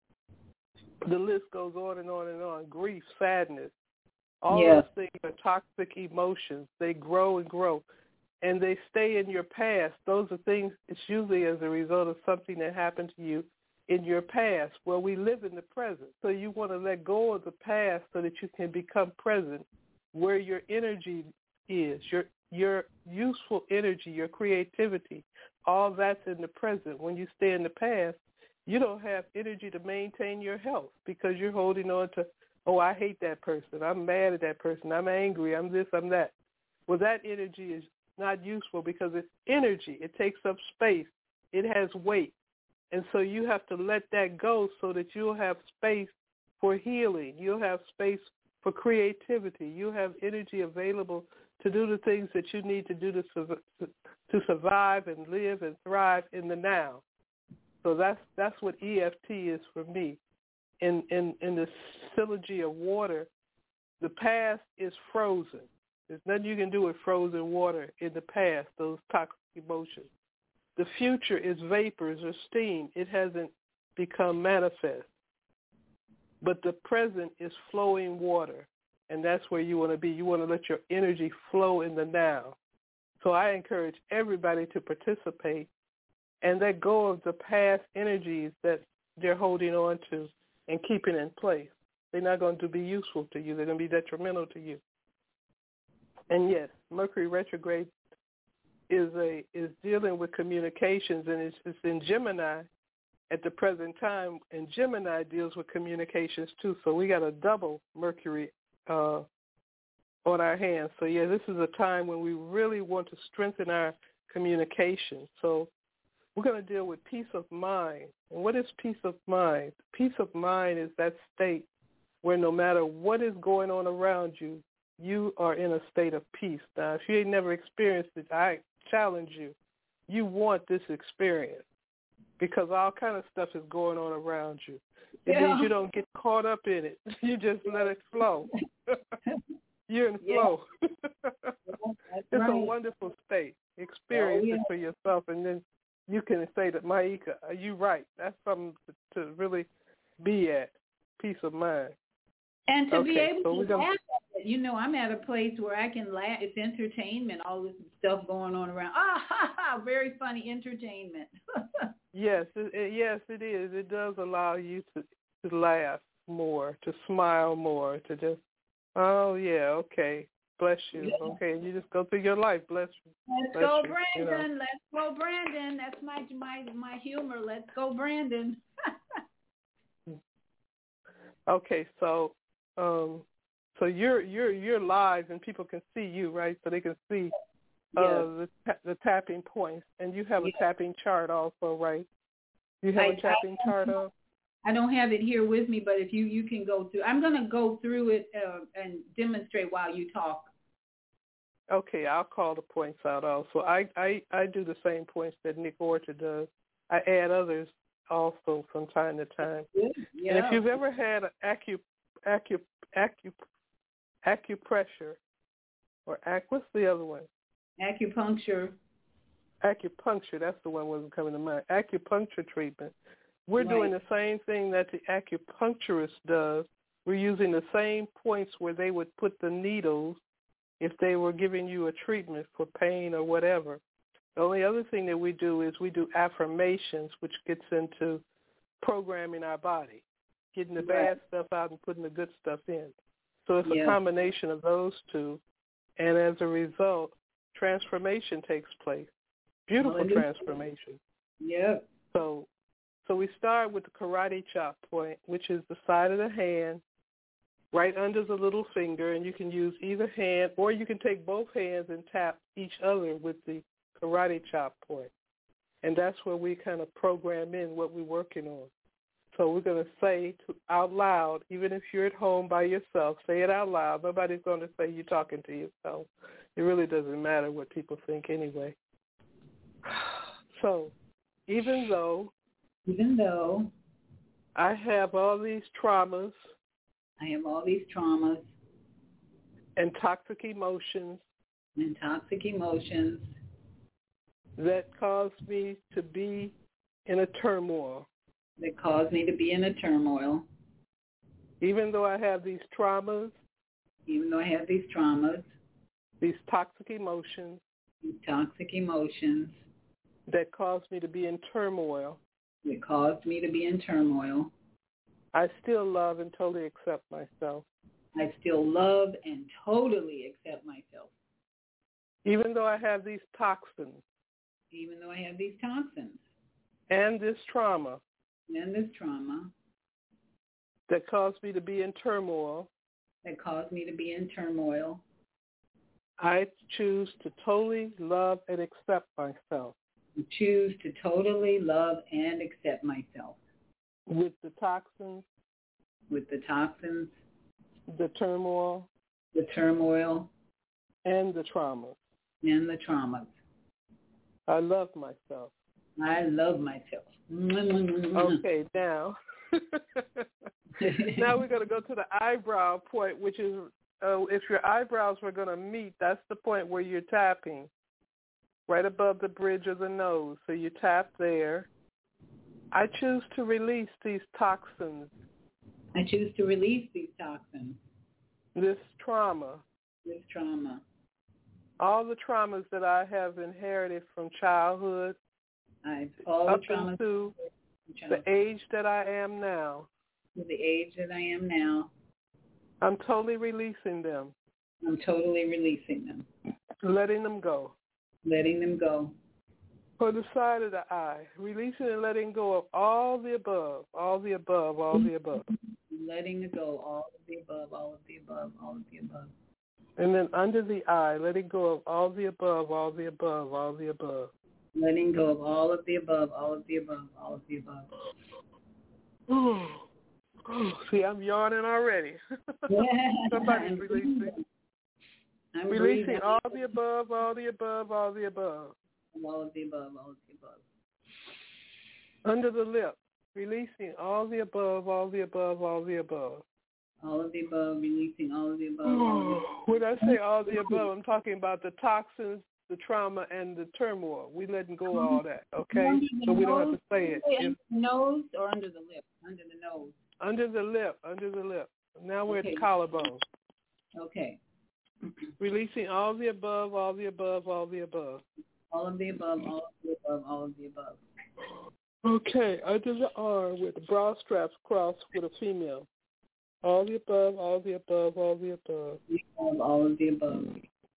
list goes on and on and on. Grief, sadness. All those things are toxic emotions. They grow and grow, and they stay in your past. Those are things, it's usually as a result of something that happened to you in your past. Well, we live in the present, so you want to let go of the past so that you can become present where your energy is, your useful energy, your creativity. All that's in the present. When you stay in the past, you don't have energy to maintain your health because you're holding on to, oh, I hate that person. I'm mad at that person. I'm angry. I'm this, I'm that. Well, that energy is not useful because it's energy. It takes up space. It has weight. And so you have to let that go so that you'll have space for healing. You'll have space for creativity. You'll have energy available to do the things that you need to do to survive and live and thrive in the now. So that's what EFT is for me. In the syllogy of water, the past is frozen. There's nothing you can do with frozen water in the past, those toxic emotions. The future is vapors or steam. It hasn't become manifest. But the present is flowing water, and that's where you want to be. You want to let your energy flow in the now. So I encourage everybody to participate and let go of the past energies that they're holding on to and keeping in place. They're not going to be useful to you. They're going to be detrimental to you. And yes, Mercury retrograde is dealing with communications, and it's in Gemini at the present time, and Gemini deals with communications too. So we got a double Mercury on our hands. So yeah, this is a time when we really want to strengthen our communication. So we're going to deal with peace of mind. And what is peace of mind? Peace of mind is that state where no matter what is going on around you, you are in a state of peace. Now, if you ain't never experienced it, I challenge you. You want this experience because all kind of stuff is going on around you. It means you don't get caught up in it. You just let it flow. You're in flow. It's a wonderful state. Experience it for yourself, and then you can say that, Maika, are you right? That's something to really be at, peace of mind. And to be able to laugh at it. You know, I'm at a place where I can laugh. It's entertainment, all this stuff going on around. Very funny entertainment. Yes, it is. It does allow you to laugh more, to smile more, to just, oh, yeah, okay. Bless you. Yeah. Okay, and you just go through your life. Bless you. Let's go, Brandon. You know. Let's go, Brandon. That's my humor. Let's go, Brandon. Okay, so you're live and people can see you, right? So they can see the tapping points, and you have a tapping chart also, right? You have a tapping chart up. I don't have it here with me, but if you can go through, I'm going to go through it and demonstrate while you talk. Okay, I'll call the points out also. I do the same points that Nick Orchard does. I add others also from time to time. Yeah. And if you've ever had acupressure or what's the other one? Acupuncture. Acupuncture, that's the one that wasn't coming to mind. Acupuncture treatment. We're doing the same thing that the acupuncturist does. We're using the same points where they would put the needles if they were giving you a treatment for pain or whatever. The only other thing that we do is we do affirmations, which gets into programming our body, getting the bad stuff out and putting the good stuff in. So it's a combination of those two, and as a result, transformation takes place. Beautiful transformation. Yeah. So we start with the karate chop point, which is the side of the hand, right under the little finger, and you can use either hand, or you can take both hands and tap each other with the karate chop point. And that's where we kind of program in what we're working on. So we're going to say out loud, even if you're at home by yourself, say it out loud. Nobody's going to say you're talking to yourself. It really doesn't matter what people think anyway. So even though I have all these traumas, and toxic emotions, that caused me to be in a turmoil. That caused me to be in a turmoil. Even though I have these traumas. Even though I have these traumas. These toxic emotions. These toxic emotions. That caused me to be in turmoil. That caused me to be in turmoil. I still love and totally accept myself. I still love and totally accept myself. Even though I have these toxins. Even though I have these toxins. And this trauma. And this trauma. That caused me to be in turmoil. That caused me to be in turmoil. I choose to totally love and accept myself. I choose to totally love and accept myself. With the toxins. With the toxins. The turmoil. The turmoil. And the traumas. And the traumas. I love myself. I love myself. Okay, now. Now we're going to go to the eyebrow point, which is if your eyebrows were going to meet, that's the point where you're tapping, right above the bridge of the nose. So you tap there. I choose to release these toxins. I choose to release these toxins. This trauma. This trauma. All the traumas that I have inherited from childhood up into the age that I am now. To the age that I am now. I'm totally releasing them. I'm totally releasing them. Letting them go. Letting them go. On the side of the eye, releasing and letting go of all the above, all the above, all the above. Letting it go, all of the above, all of the above, all of the above. And then under the eye, letting go of all the above, all the above, all the above. Letting go of all of the above, all of the above, all of the above. See, I'm yawning already. Somebody's releasing. I'm releasing all the above, all the above, all the above. All of the above, all of the above. Under the lip, releasing all the above, all the above, all the above. All of the above, releasing all of the above. All of the above. When I say all the above, I'm talking about the toxins, the trauma, and the turmoil. We letting go of all that, okay? So we don't have to say it. Under the nose or under the lip? Under the nose. Under the lip, under the lip. Now we're at the collarbone. Okay. Releasing all the above, all the above, all the above. All of the above, all of the above, all of the above. Okay, under the arm with the brow straps crossed with a female. All the above, all the above, all the above. All of the above.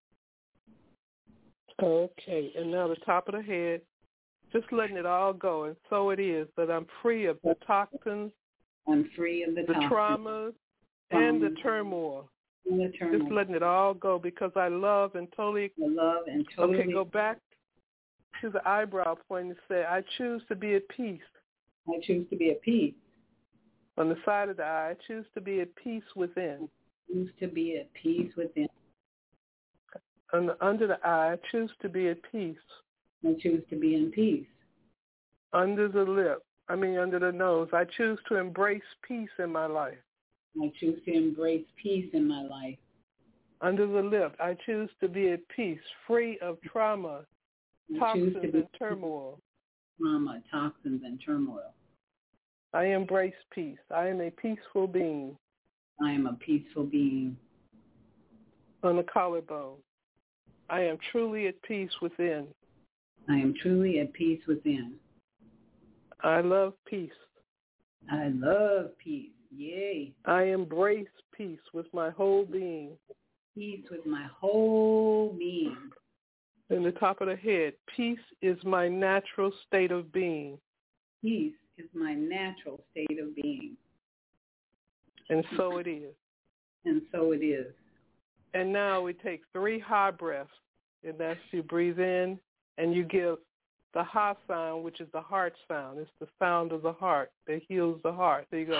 Okay, and now the top of the head, just letting it all go. And so it is that I'm free of the toxins. I'm free of the traumas and the turmoil. Just letting it all go because I love and totally. Okay, go back to the eyebrow point and say, I choose to be at peace. I choose to be at peace. On the side of the eye, I choose to be at peace within. Choose to be at peace within. Under the eye, I choose to be at peace. I choose to be in peace. Under the lip, under the nose, I choose to embrace peace in my life. I choose to embrace peace in my life. Under the lip, I choose to be at peace, free of trauma, toxins, and turmoil. Trauma, toxins, and turmoil. I embrace peace. I am a peaceful being. I am a peaceful being. On the collarbone, I am truly at peace within. I am truly at peace within. I love peace. I love peace. Yay. I embrace peace with my whole being. Peace with my whole being. In the top of the head, peace is my natural state of being. Peace is my natural state of being. And so it is. And so it is. And now we take 3 high breaths. And that's you breathe in and you give the ha sound, which is the heart sound. It's the sound of the heart that heals the heart. There you go.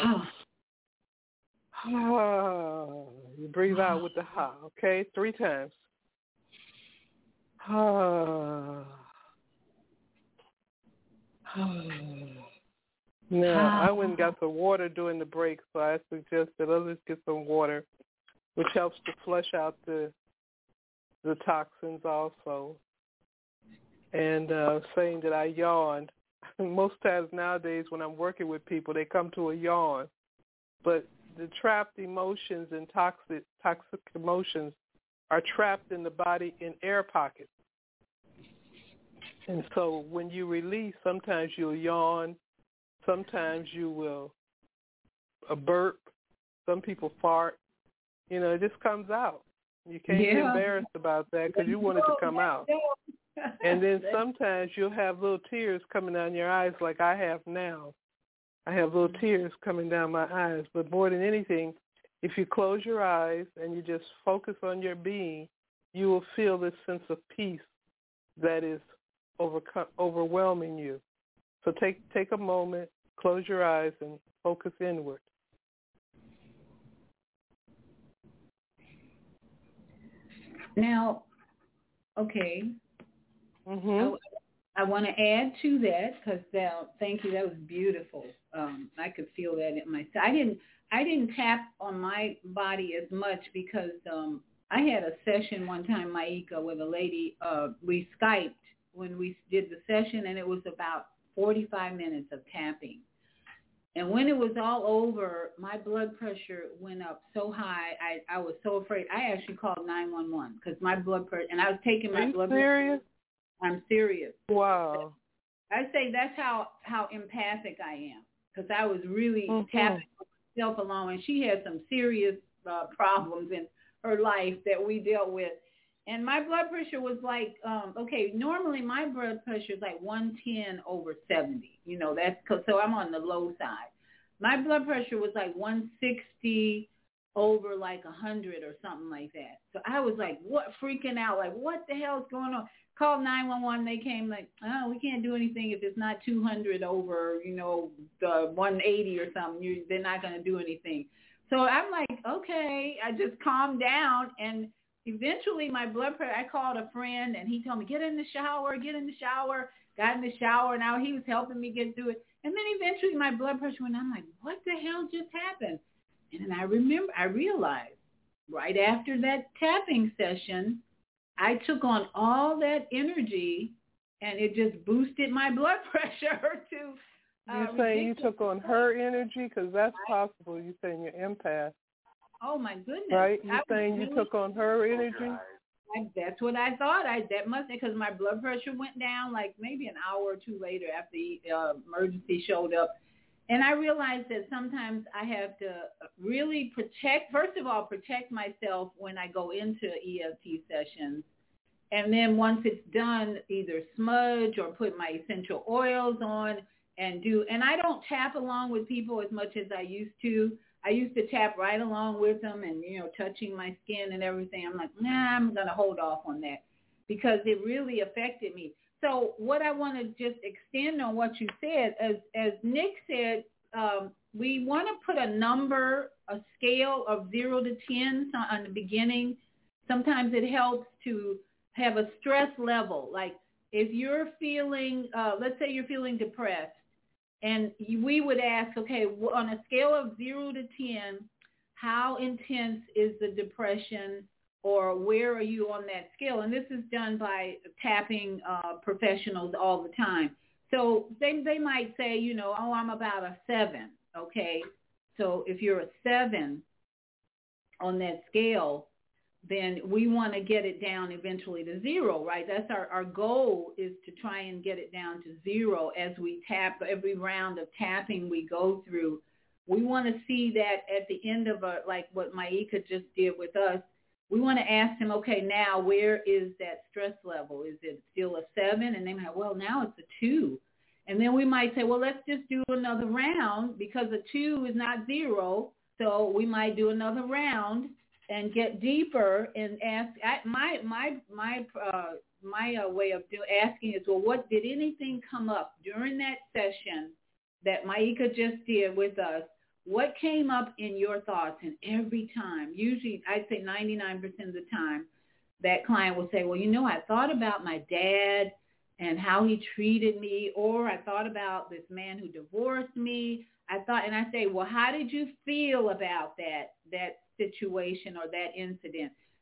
You breathe out with the ha, okay? 3 times. Now, I went and got some water during the break, so I suggest that others get some water, which helps to flush out the toxins also. and saying that I yawned. Most times nowadays when I'm working with people, they come to a yawn. But the trapped emotions and toxic emotions are trapped in the body in air pockets. And so when you release, sometimes you'll yawn, sometimes you will burp, some people fart. You know, it just comes out. You can't be embarrassed about that because you want it to come out. And then sometimes you'll have little tears coming down your eyes like I have now. I have little tears coming down my eyes. But more than anything, if you close your eyes and you just focus on your being, you will feel this sense of peace that is overwhelming you. So take a moment, close your eyes, and focus inward. Now, okay. Mm-hmm. I want to add to that because thank you. That was beautiful. I could feel that in myself. I didn't tap on my body as much because I had a session one time, Maika, with a lady. We Skyped when we did the session, and it was about 45 minutes of tapping. And when it was all over, my blood pressure went up so high, I was so afraid. I actually called 911 because my blood pressure, and I was taking my blood pressure. Are you serious? I'm serious. Wow. I say that's how empathic I am because I was really tapping myself along, and she had some serious problems in her life that we dealt with. And my blood pressure was like, normally my blood pressure is like 110 over 70. You know, so I'm on the low side. My blood pressure was like 160 over like 100 or something like that. So I was like, freaking out, like, what the hell is going on? Called 911. They came like, oh, we can't do anything if it's not 200 over, the 180 or something. They're not going to do anything. So I'm like, okay. I just calmed down, and eventually my blood pressure, I called a friend, and he told me, get in the shower. Got in the shower. Now he was helping me get through it. And then eventually my blood pressure went, I'm like, what the hell just happened? And then I realized right after that tapping session, I took on all that energy, and it just boosted my blood pressure to You're saying you took on her energy? Because that's possible. You're saying you're empath. Oh, my goodness. Right? You're saying you took on her energy? That's what I thought. That must because my blood pressure went down like maybe an hour or two later after the emergency showed up. And I realized that sometimes I have to really protect myself when I go into EFT sessions. And then once it's done, either smudge or put my essential oils on and I don't tap along with people as much as I used to. I used to tap right along with them and, touching my skin and everything. I'm like, nah, I'm going to hold off on that because it really affected me. So what I want to just extend on what you said, as Nick said, we want to put a number, a scale of 0 to 10 on the beginning. Sometimes it helps to have a stress level. Like if you're feeling, let's say you're feeling depressed, and we would ask, okay, on a scale of 0 to 10, how intense is the depression, or where are you on that scale? And this is done by tapping professionals all the time. So they might say, I'm about a 7, okay? So if you're a 7 on that scale, then we want to get it down eventually to 0, right? That's our goal, is to try and get it down to 0 as we tap. Every round of tapping we go through, we want to see that at the end of like what Maika just did with us, we want to ask them, okay, now where is that stress level? Is it still a 7? And they might, well, now it's a 2. And then we might say, well, let's just do another round because a 2 is not 0. So we might do another round and get deeper and ask. My way of asking is, well, what did anything come up during that session that Maika just did with us? What came up in your thoughts? And every time, usually I'd say 99% of the time, that client will say, well, I thought about my dad and how he treated me, or I thought about this man who divorced me. And I say, well, how did you feel about that situation or that incident?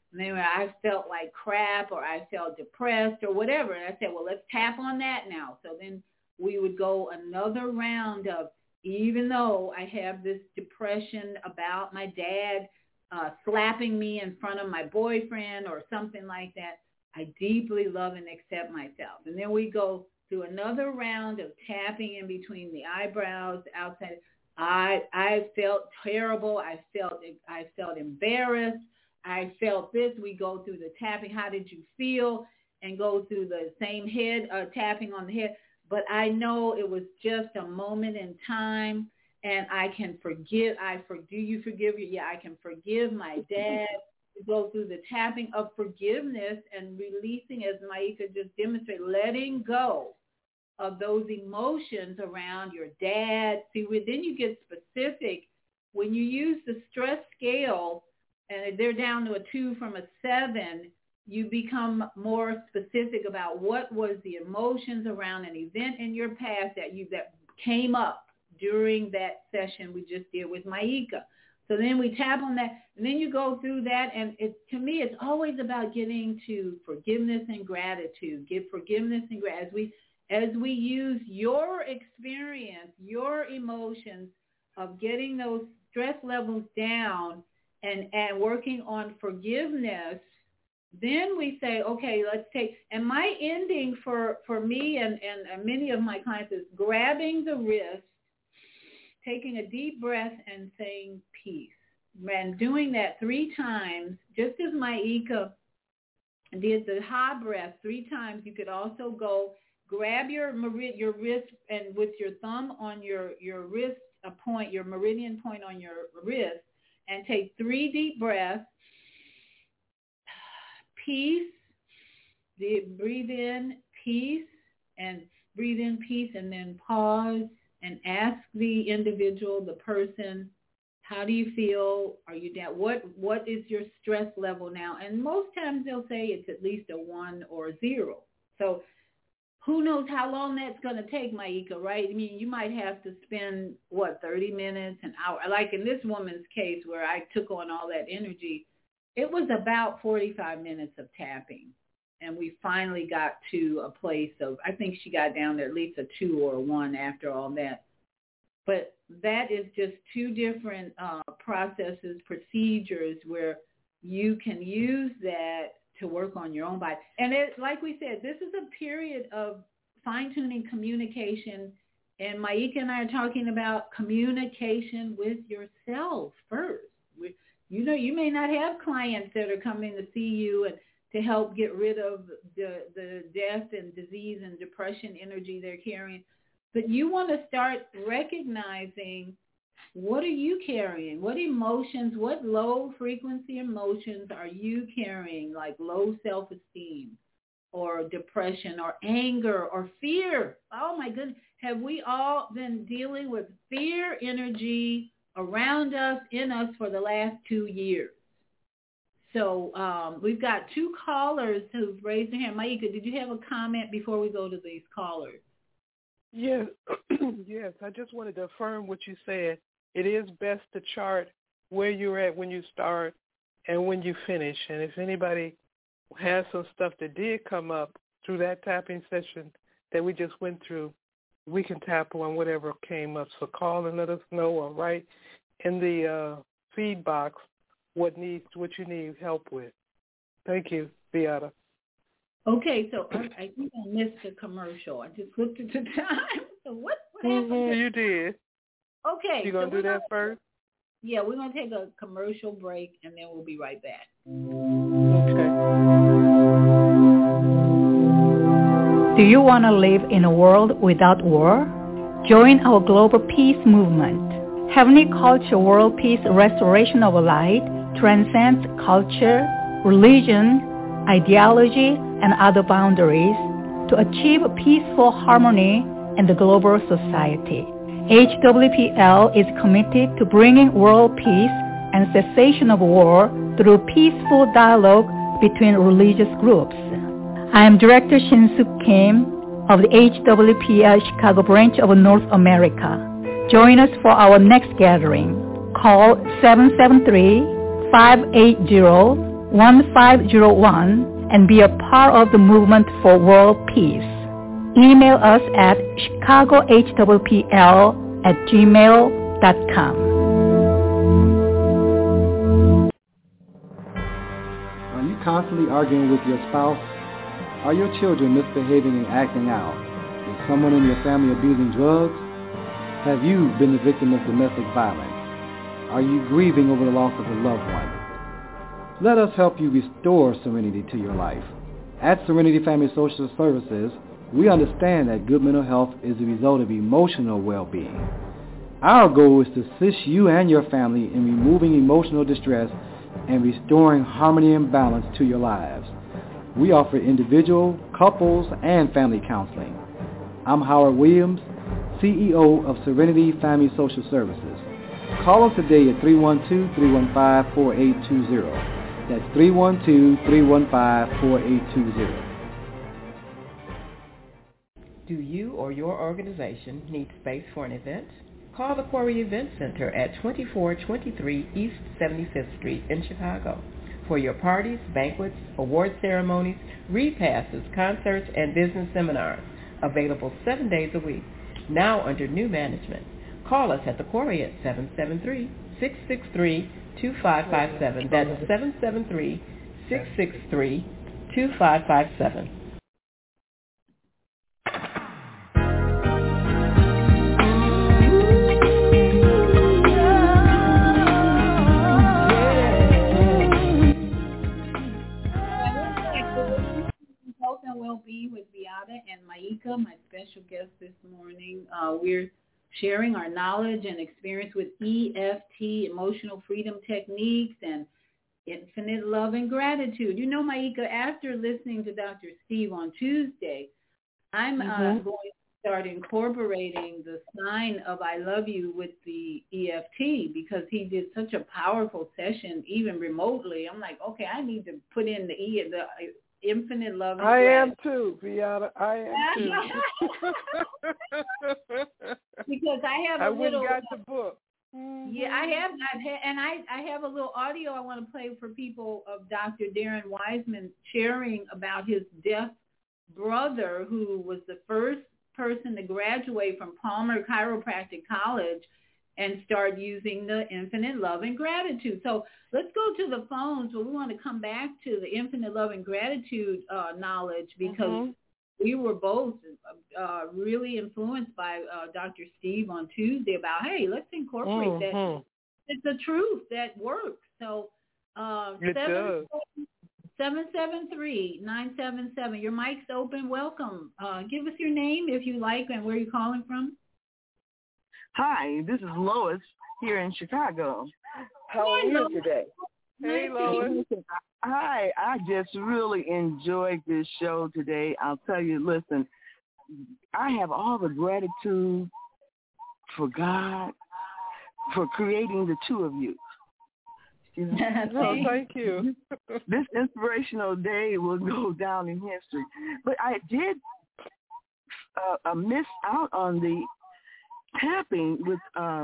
And then I felt like crap or I felt depressed or whatever. And I said, well, let's tap on that now. So then we would go another round of, even though I have this depression about my dad slapping me in front of my boyfriend or something like that, I deeply love and accept myself. And then we go through another round of tapping in between the eyebrows, outside. I felt terrible. I felt embarrassed. I felt this. We go through the tapping. How did you feel? And go through the same head tapping on the head. But I know it was just a moment in time, and I can forgive. Do you forgive you? Yeah, I can forgive my dad. We go through the tapping of forgiveness and releasing, as Maika just demonstrated, letting go of those emotions around your dad. See, then you get specific. When you use the stress scale, and they're down to a 2 from a 7, you become more specific about what was the emotions around an event in your past that came up during that session we just did with Maika. So then we tap on that, and then you go through that, and to me, it's always about getting to forgiveness and gratitude. Give forgiveness and gratitude. As we use your experience, your emotions of getting those stress levels down and working on forgiveness, then we say, okay, let's take, and my ending for me and many of my clients is grabbing the wrist, taking a deep breath and saying peace. And doing that 3 times, just as Maika did the Ha breath 3 times, you could also go grab your wrist, and with your thumb on your wrist point, your meridian point on your wrist, and take 3 deep breaths. Peace. Breathe in peace, and breathe in peace, and then pause and ask the individual, the person, how do you feel? Are you down? What is your stress level now? And most times they'll say it's at least a 1 or a 0. So who knows how long that's going to take, Maika, right? I mean, you might have to spend, 30 minutes, an hour. Like in this woman's case where I took on all that energy, it was about 45 minutes of tapping. And we finally got to a place of, I think she got down to at least a 2 or a 1 after all that. But that is just 2 different processes, procedures where you can use that to work on your own body. And like we said, this is a period of fine-tuning communication. And Maika and I are talking about communication with yourself first. You may not have clients that are coming to see you and to help get rid of the death and disease and depression energy they're carrying. But you want to start recognizing, what are you carrying? What emotions, what low frequency emotions are you carrying, like low self-esteem or depression or anger or fear? Oh my goodness. Have we all been dealing with fear energy around us, in us, for the last 2 years? So we've got 2 callers who've raised their hand. Maika, did you have a comment before we go to these callers? Yes. Yes, I just wanted to affirm what you said. It is best to chart where you're at when you start and when you finish. And if anybody has some stuff that did come up through that tapping session that we just went through, we can tap on whatever came up. So call and let us know, or write in the feed box what you need help with. Thank you, Beata. Okay, so I think I missed the commercial. I just looked at the time. So what happened? You did. Okay. You going to do that first? Yeah, we're going to take a commercial break, and then we'll be right back. Okay. Do you want to live in a world without war? Join our global peace movement. Heavenly Culture World Peace Restoration of Light transcends culture, religion, ideology, and other boundaries to achieve peaceful harmony in the global society. HWPL is committed to bringing world peace and cessation of war through peaceful dialogue between religious groups. I am Director Shin-Suk Kim of the HWPL Chicago branch of North America. Join us for our next gathering. Call 773-580-1214 1501 and be a part of the movement for world peace. Email us at chicagohwpl@gmail.com. Are you constantly arguing with your spouse? Are your children misbehaving and acting out? Is someone in your family abusing drugs? Have you been the victim of domestic violence? Are you grieving over the loss of a loved one? Let us help you restore serenity to your life. At Serenity Family Social Services, we understand that good mental health is the result of emotional well-being. Our goal is to assist you and your family in removing emotional distress and restoring harmony and balance to your lives. We offer individual, couples, and family counseling. I'm Howard Williams, CEO of Serenity Family Social Services. Call us today at 312-315-4820. That's 312-315-4820. Do you or your organization need space for an event? Call the Quarry Event Center at 2423 East 75th Street in Chicago for your parties, banquets, award ceremonies, repasses, concerts, and business seminars. Available 7 days a week. Now under new management. Call us at the Quarry at 773-663-2557. That's 773-663-2557. Health and Well-Being with Beata and Maika, my special guest this morning. We're sharing our knowledge and experience with EFT, emotional freedom techniques, and infinite love and gratitude. You know, Maika, after listening to Dr. Steve on Tuesday, I'm going to start incorporating the sign of I love you with the EFT because he did such a powerful session, even remotely. I'm like, okay, I need to put in the infinite love and gratitude. I am too, Beata. I am too. Because I have I went and got the book. Yeah, I have a little audio I want to play for people of Dr. Darren Wiseman sharing about his deaf brother, who was the first person to graduate from Palmer Chiropractic College and start using the infinite love and gratitude. So let's go to the phones, but we want to come back to the infinite love and gratitude knowledge because we were both really influenced by Dr. Steve on Tuesday about, hey, let's incorporate that. It's a truth that works. So it does. 773-977. Your mic's open. Welcome. Give us your name if you like and where you're calling from. Hi, this is Lois here in Chicago. How are you today? Hey, Lois. Hi, I just really enjoyed this show today. I'll tell you, listen, I have all the gratitude for God for creating the two of you. Oh, thank you. This inspirational day will go down in history. But I did miss out on the tapping with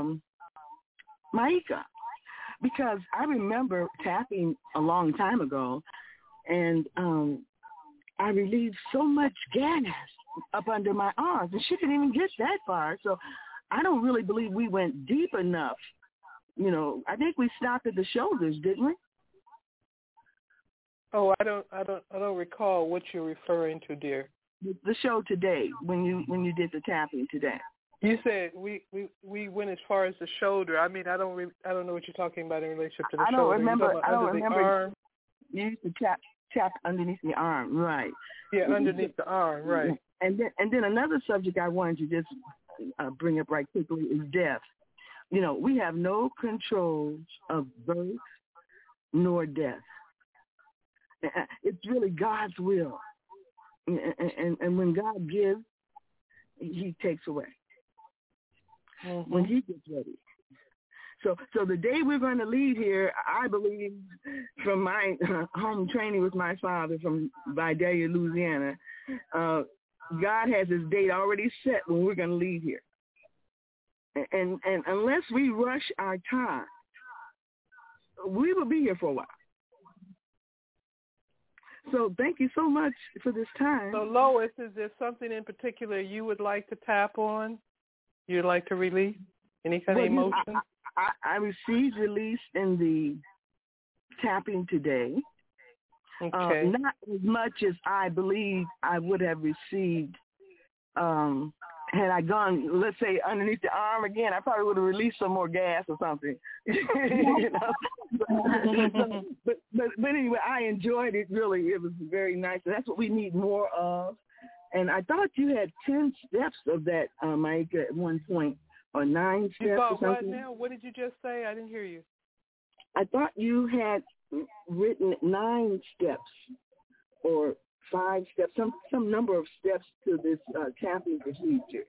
Maika because I remember tapping a long time ago, and I relieved so much gas up under my arms, and she didn't even get that far. So I don't really believe we went deep enough. You know, I think we stopped at the shoulders, didn't we? Oh, I don't recall what you're referring to, dear. The show today, when you did the tapping today. You said we went as far as the shoulder. I mean, I don't know what you're talking about in relationship to the shoulder. I don't remember. The arm. You used to tap underneath the arm, right? Yeah, underneath the arm, right. And then another subject I wanted to just bring up right quickly is death. You know, we have no control of birth nor death. It's really God's will. And when God gives, he takes away. When he gets ready. So the day we're going to leave here, I believe, from my home training with my father from Vidalia, Louisiana, God has his date already set when we're going to leave here. And unless we rush our time, we will be here for a while. So thank you so much for this time. So Lois, is there something in particular you would like to tap on? You'd like to release? Any kind of emotion? I received release in the tapping today. Okay. Not as much as I believe I would have received had I gone, let's say, underneath the arm again. I probably would have released some more gas or something. You know? but anyway, I enjoyed it. Really, it was very nice. And that's what we need more of. And I thought you had 10 steps of that, Maika, at one point, or 9 steps. You thought or something. what now? What did you just say? I didn't hear you. I thought you had written 9 steps or 5 steps, some number of steps to this tapping procedure.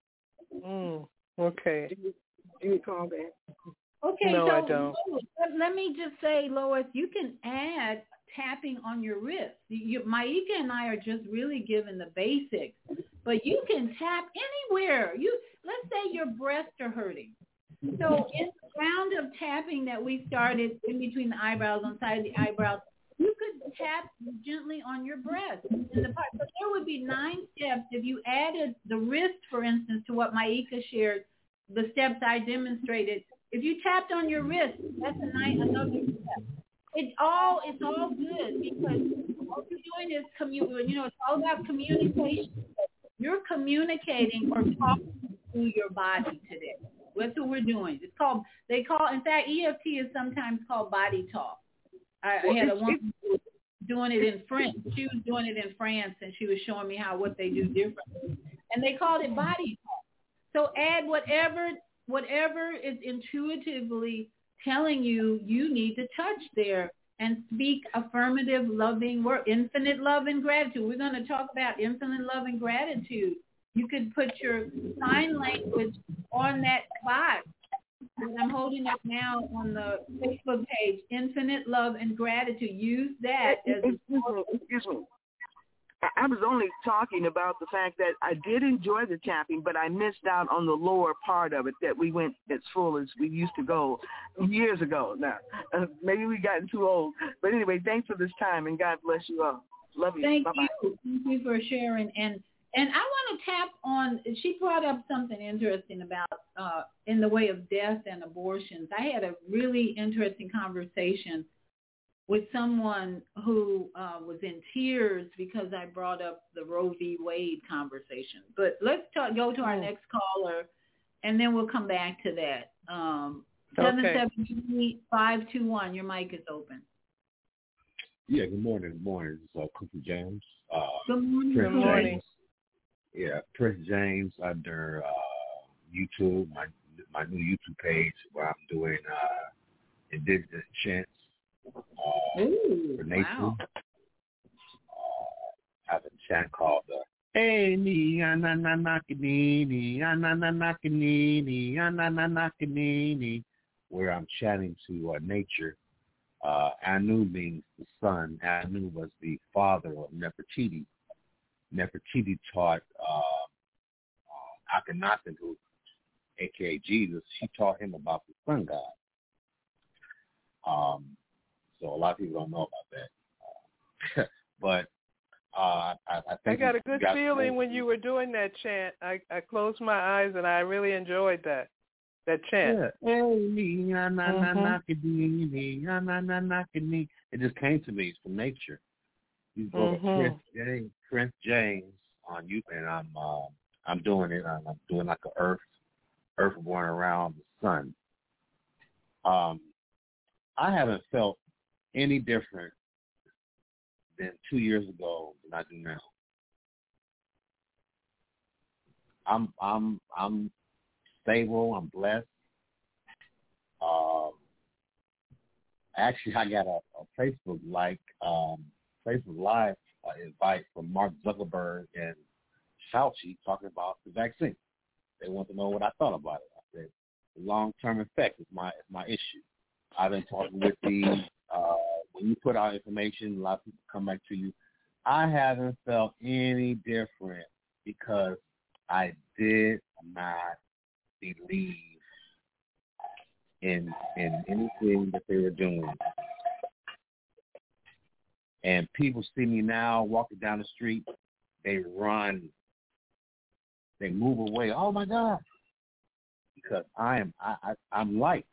Okay. Do you recall that? Okay, no, so I don't. Let me just say, Lois, you can add tapping on your wrist. Maika and I are just really giving the basics, but you can tap anywhere. Let's say your breasts are hurting. So in the round of tapping that we started in between the eyebrows, on the side of the eyebrows, you could tap gently on your breast. But there would be 9 steps if you added the wrist, for instance, to what Maika shared, the steps I demonstrated. If you tapped on your wrist, that's another step. It's all good because all you're doing is it's all about communication. You're communicating or talking to your body today. That's what we're doing. In fact, EFT is sometimes called body talk. I had a woman doing it in French. She was doing it in France, and she was showing me what they do differently. And they called it body talk. So add whatever is intuitively telling you need to touch there and speak affirmative, loving word, infinite love and gratitude. We're going to talk about infinite love and gratitude. You could put your sign language on that box. And I'm holding up now on the Facebook page, Infinite Love and Gratitude. Use that as Excuse me. I was only talking about the fact that I did enjoy the tapping, but I missed out on the lower part of it, that we went as full as we used to go years ago. Now, maybe we've gotten too old. But anyway, thanks for this time, and God bless you all. Love you. Thank Bye-bye. you. Thank you for sharing. And I want to tap on, she brought up something interesting about in the way of death and abortions. I had a really interesting conversation with someone who was in tears because I brought up the Roe v. Wade conversation. But let's go to our next caller, and then we'll come back to that. 773-521, your mic is open. Yeah, good morning. Good morning. This is Cooper James. Good morning. Good morning. Yeah, Prince James under YouTube, my new YouTube page where I'm doing indigenous chants for nature. Wow. I have a chant called Hey ni ananakinini ananakinini ananakinini, where I'm chanting to nature. Anu means the sun. Anu was the father of Nefertiti. Nefertiti taught Akhenaten, who, a.k.a. Jesus, she taught him about the sun god. So a lot of people don't know about that. But I think I got a good feeling when you were doing that chant. I closed my eyes and I really enjoyed that chant. Yeah. It just came to me. It's from nature. You go to Prince James on YouTube, and I'm doing it. I'm doing like an earth going around the sun. I haven't felt any different than 2 years ago than I do now. I'm stable. I'm blessed. Actually, I got a Facebook Live invite from Mark Zuckerberg and Fauci talking about the vaccine. They want to know what I thought about it. I said the long-term effect is my issue. I've been talking with when you put out information, a lot of people come back to you. I haven't felt any different because I did not believe in anything that they were doing. And people see me now walking down the street, they run, they move away. Oh my God, because I'm light,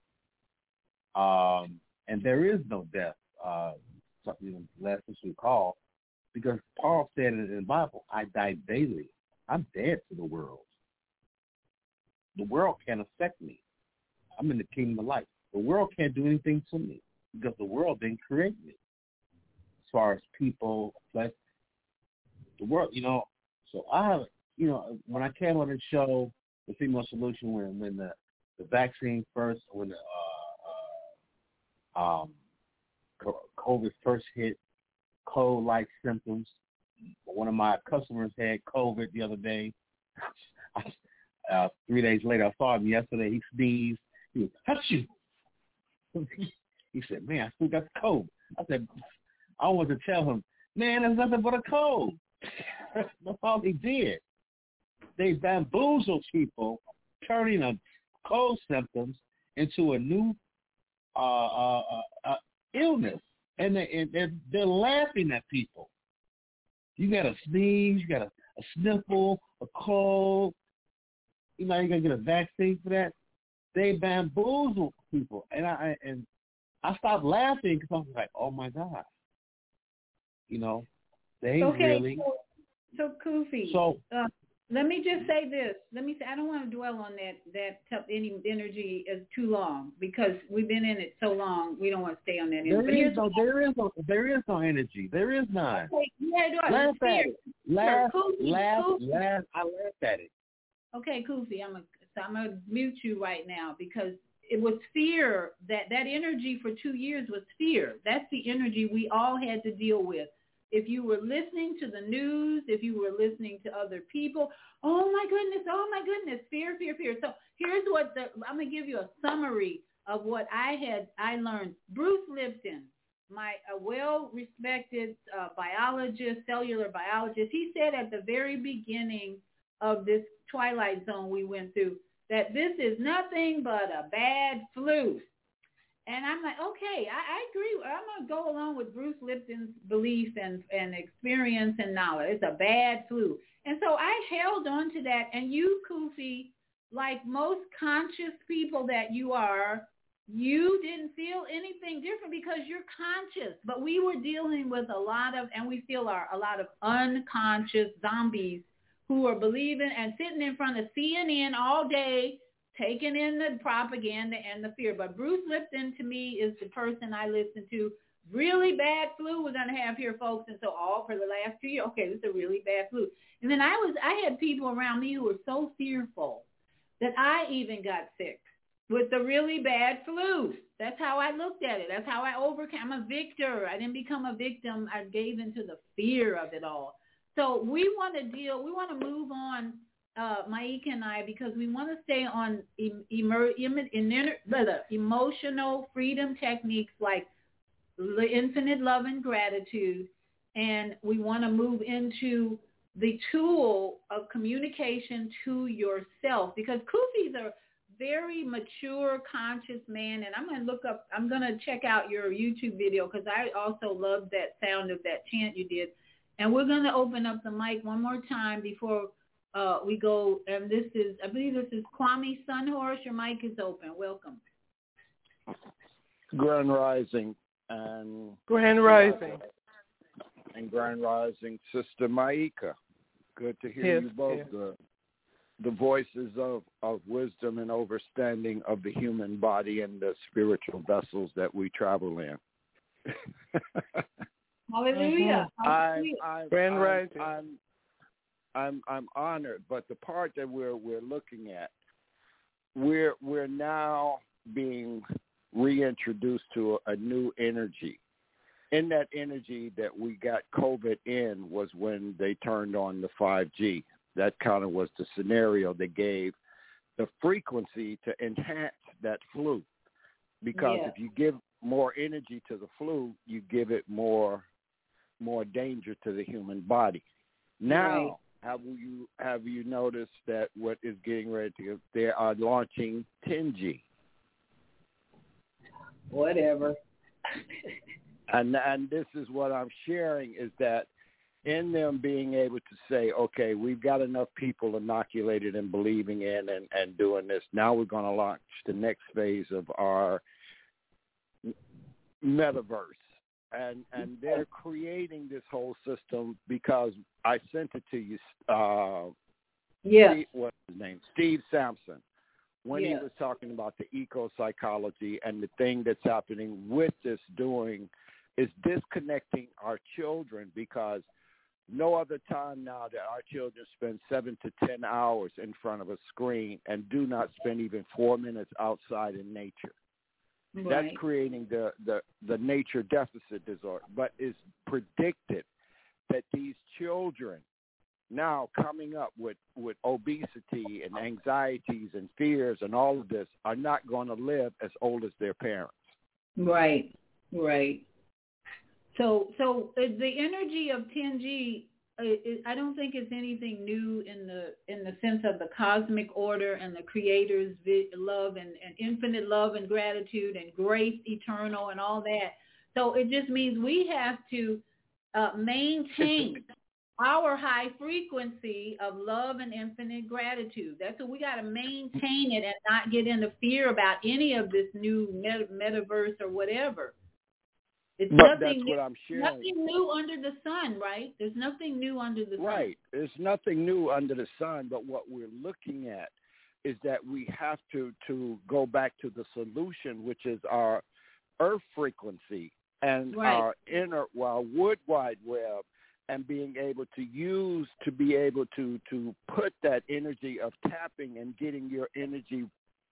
and there is no death. Something less than we call, because Paul said in the Bible, "I die daily. I'm dead to the world. The world can't affect me. I'm in the kingdom of light. The world can't do anything to me because the world didn't create me. As far as people, flesh, the world, So I have, when I came on the show, the Female Solution, when the vaccine first, when the COVID first hit, cold-like symptoms. One of my customers had COVID the other day. 3 days later, I saw him yesterday. He sneezed. He was, "Achoo!" He said, "Man, I still got the cold." I said, I wanted to tell him, "Man, there's nothing but a cold." That's all they did. They bamboozled people, turning a cold symptoms into a new illness, and they're laughing at people. You got a sneeze, you got a sniffle, a cold. You're gonna get a vaccine for that. They bamboozle people, and I stopped laughing because I was like, oh my God, they really. So Kofi. So. Let me just say this. I don't want to dwell on that any energy is too long, because we've been in it so long. We don't want to stay on that energy. There is no energy. There is none. Okay, yeah, laugh at it. Laugh. I laughed at it. Okay, Kofi, I'm gonna mute you right now, because it was fear. That energy for 2 years was fear. That's the energy we all had to deal with. If you were listening to the news, if you were listening to other people, oh my goodness, fear. So here's I'm going to give you a summary of what I learned. Bruce Lipton, a well-respected biologist, cellular biologist, he said at the very beginning of this twilight zone we went through that this is nothing but a bad flu. And I'm like, okay, I agree. I'm going to go along with Bruce Lipton's belief and experience and knowledge. It's a bad flu. And so I held on to that. And you, Kofi, like most conscious people that you are, you didn't feel anything different because you're conscious. But we were dealing with a lot of unconscious zombies who are believing and sitting in front of CNN all day, taking in the propaganda and the fear. But Bruce Lipton, to me, is the person I listen to. Really bad flu we're going to have here, folks. And so all for the last 2 years, okay, this is a really bad flu. And then I had people around me who were so fearful that I even got sick with the really bad flu. That's how I looked at it. That's how I overcame. I'm a victor. I didn't become a victim. I gave into the fear of it all. So we want to move on, Maika and I, because we want to stay on emotional freedom techniques like infinite love and gratitude, and we want to move into the tool of communication to yourself, because Kofi's a very mature, conscious man, and I'm going to check out your YouTube video, because I also love that sound of that chant you did. And we're going to open up the mic one more time before we go. And I believe this is Kwame Sunhorse. Your mic is open. Welcome. Grand Rising. Grand Rising. And Grand Rising, Sister Maika. Good to hear you both. Yes. The voices of wisdom and understanding of the human body and the spiritual vessels that we travel in. Hallelujah. Grand Rising. I'm honored, but the part that we're looking at, we're now being reintroduced to a new energy. In that energy that we got COVID in was when they turned on the 5G. That kind of was the scenario they gave the frequency to enhance that flu. Because if you give more energy to the flu, you give it more danger to the human body. Now, have you noticed that what is getting ready to, they are launching 10G? Whatever. And this is what I'm sharing, is that in them being able to say, okay, we've got enough people inoculated and believing in and doing this. Now we're going to launch the next phase of our metaverse. And they're creating this whole system because I sent it to you. What's his name? Steve Sampson. When he was talking about the eco-psychology and the thing that's happening with this doing is disconnecting our children, because no other time now that our children spend 7 to 10 hours in front of a screen and do not spend even 4 minutes outside in nature. Right. That's creating the nature deficit disorder. But it's predicted that these children now coming up with obesity and anxieties and fears and all of this are not going to live as old as their parents. Right. So the energy of 10G, I don't think it's anything new in the sense of the cosmic order and the Creator's love and infinite love and gratitude and grace eternal and all that. So it just means we have to maintain our high frequency of love and infinite gratitude. That's what we got to maintain it and not get into fear about any of this new metaverse or whatever. It's nothing new under the sun, right? There's nothing new under the sun. Right. There's nothing new under the sun, but what we're looking at is that we have to go back to the solution, which is our earth frequency and our inner wood wide web, and being able to use to be able to put that energy of tapping and getting your energy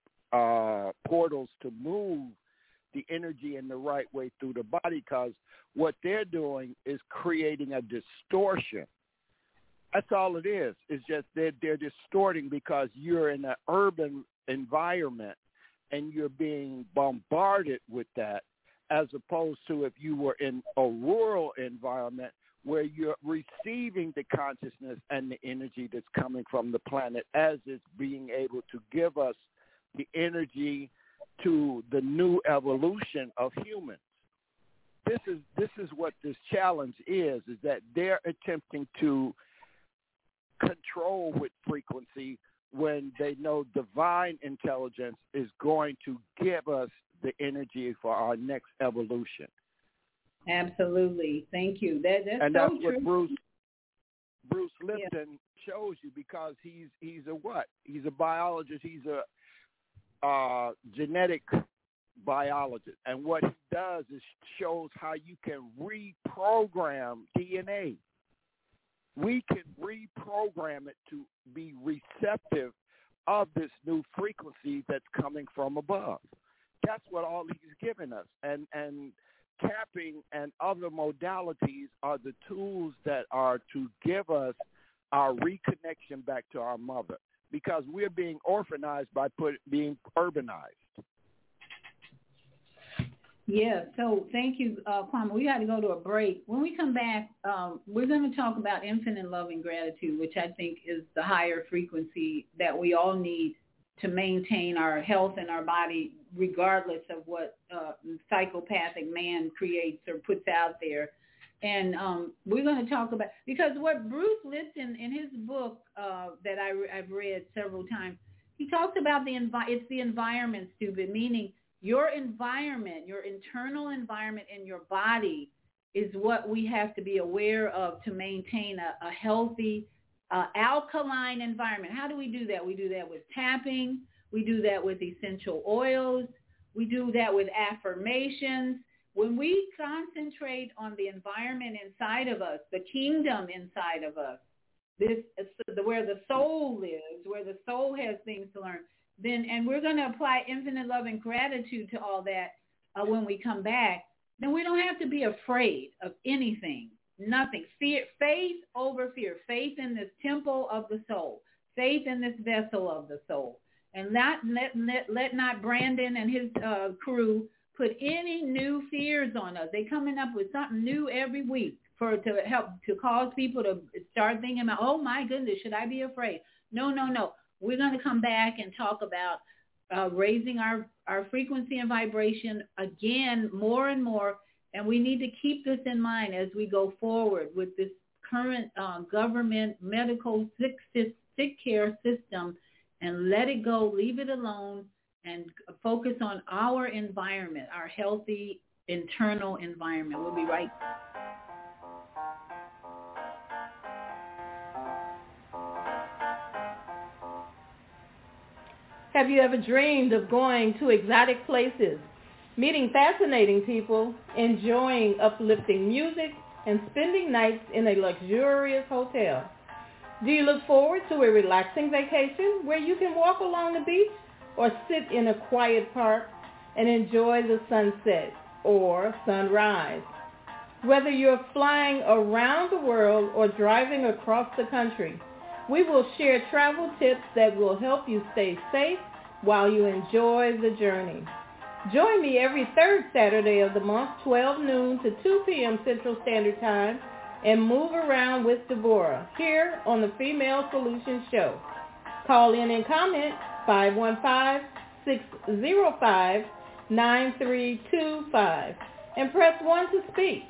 portals to move the energy in the right way through the body, because what they're doing is creating a distortion. That's all it is. It's just they're distorting because you're in an urban environment and you're being bombarded with that, as opposed to if you were in a rural environment where you're receiving the consciousness and the energy that's coming from the planet as it's being able to give us the energy to the new evolution of humans. This is what this challenge is that they're attempting to control with frequency when they know divine intelligence is going to give us the energy for our next evolution. Absolutely. Thank you. That's what Bruce Lipton shows you, because he's a what? He's a biologist. He's a genetic biologist, and what he does is shows how you can reprogram DNA. We can reprogram it to be receptive of this new frequency that's coming from above. That's what all he's given us, and tapping and other modalities are the tools that are to give us our reconnection back to our mother, because we're being orphanized by being urbanized. Yeah, so thank you, Kwame. We got to go to a break. When we come back, we're going to talk about infinite love and gratitude, which I think is the higher frequency that we all need to maintain our health and our body, regardless of what psychopathic man creates or puts out there. And we're going to talk about, because what Bruce Lipton in his book that I've read several times, he talks about it's the environment, stupid, meaning your environment, your internal environment in your body is what we have to be aware of to maintain a healthy alkaline environment. How do we do that? We do that with tapping. We do that with essential oils. We do that with affirmations. When we concentrate on the environment inside of us, the kingdom inside of us, where the soul lives, where the soul has things to learn, and we're going to apply infinite love and gratitude to all that when we come back, then we don't have to be afraid of anything, nothing. Faith over fear, faith in this temple of the soul, faith in this vessel of the soul. And let not Brandon and his crew put any new fears on us. They're coming up with something new every week to help to cause people to start thinking about, oh my goodness, should I be afraid? No. We're going to come back and talk about raising our frequency and vibration again more and more, And we need to keep this in mind as we go forward with this current government medical sick care system, and let it go, leave it alone, and focus on our environment, our healthy internal environment. We'll be right back. Have you ever dreamed of going to exotic places, meeting fascinating people, enjoying uplifting music, and spending nights in a luxurious hotel? Do you look forward to a relaxing vacation where you can walk along the beach or sit in a quiet park and enjoy the sunset or sunrise? Whether you're flying around the world or driving across the country, we will share travel tips that will help you stay safe while you enjoy the journey. Join me every third Saturday of the month, 12 noon to 2 p.m. Central Standard Time, and move around with Deborah here on the Female Solutions Show. Call in and comment 515-605-9325 and press 1 to speak.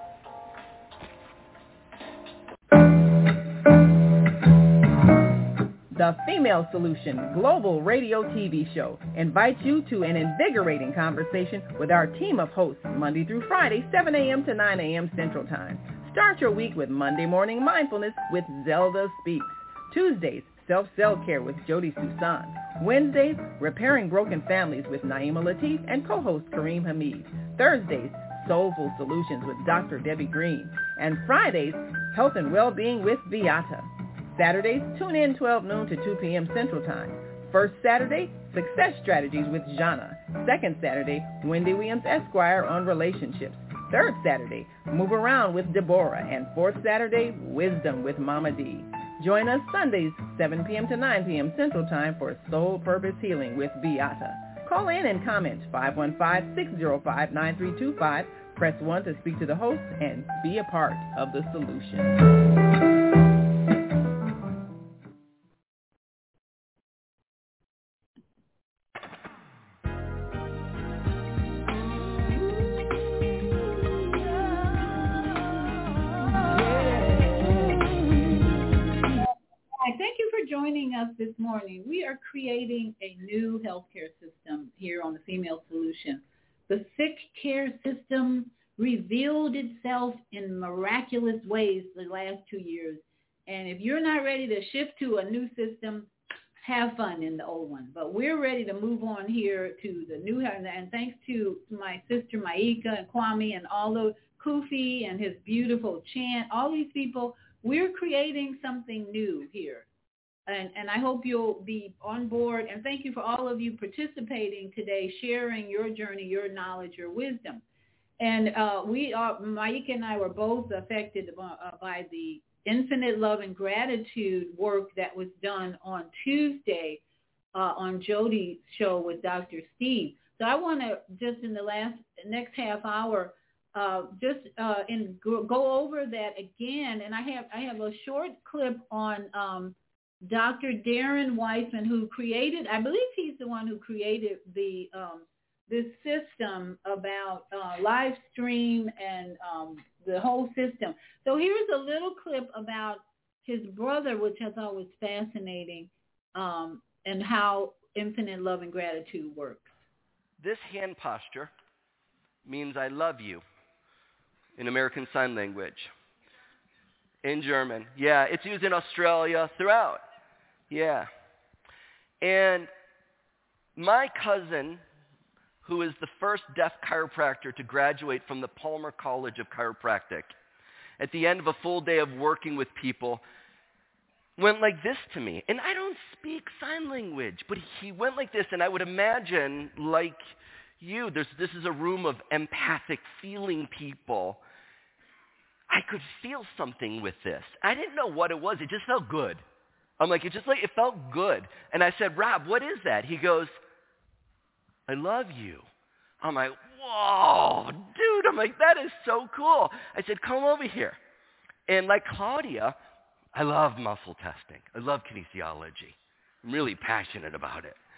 The Female Solution Global Radio TV Show invites you to an invigorating conversation with our team of hosts Monday through Friday, 7 a.m. to 9 a.m. Central Time. Start your week with Monday Morning Mindfulness with Zelda Speaks. Tuesdays, Self-Care with Jody Susan. Wednesdays, Repairing Broken Families with Naima Latif and co-host Kareem Hamid. Thursdays, Soulful Solutions with Dr. Debbie Green. And Fridays, Health and Wellbeing with Beata. Saturdays, tune in 12 noon to 2 p.m. Central Time. First Saturday, Success Strategies with Jana. Second Saturday, Wendy Williams Esquire on relationships. Third Saturday, Move Around with Deborah. And fourth Saturday, Wisdom with Mama D. Join us Sundays, 7 p.m. to 9 p.m. Central Time for Soul Purpose Healing with Beata. Call in and comment 515-605-9325. Press 1 to speak to the host and be a part of the solution. Thank you for joining us this morning. We are creating a new healthcare system here on the Female Solution. The sick care system revealed itself in miraculous ways the last 2 years. And if you're not ready to shift to a new system, have fun in the old one. But we're ready to move on here to the new, and thanks to my sister Maika and Kwame and all the Kufi and his beautiful chant, all these people, we're creating something new here. And I hope you'll be on board. And thank you for all of you participating today, sharing your journey, your knowledge, your wisdom. And Maika and I were both affected by the Infinite Love and Gratitude work that was done on Tuesday on Jody's show with Dr. Steve. So I want to just in the next half hour go over that again. And I have a short clip on Dr. Darren Weissman, who created, I believe he's the one who created the this system about live stream and the whole system. So here's a little clip about his brother, which I thought was fascinating, and how Infinite Love and Gratitude works. This hand posture means I love you in American Sign Language. In German. Yeah, it's used in Australia throughout. Yeah. And my cousin, who is the first deaf chiropractor to graduate from the Palmer College of Chiropractic, at the end of a full day of working with people, went like this to me. And I don't speak sign language, but he went like this, and I would imagine, like you, this is a room of empathic, feeling people. I could feel something with this. I didn't know what it was. It just felt good. I'm like, it felt good. And I said, Rob, what is that? He goes, I love you. I'm like, whoa, dude. I'm like, that is so cool. I said, come over here. And like Claudia, I love muscle testing. I love kinesiology. I'm really passionate about it.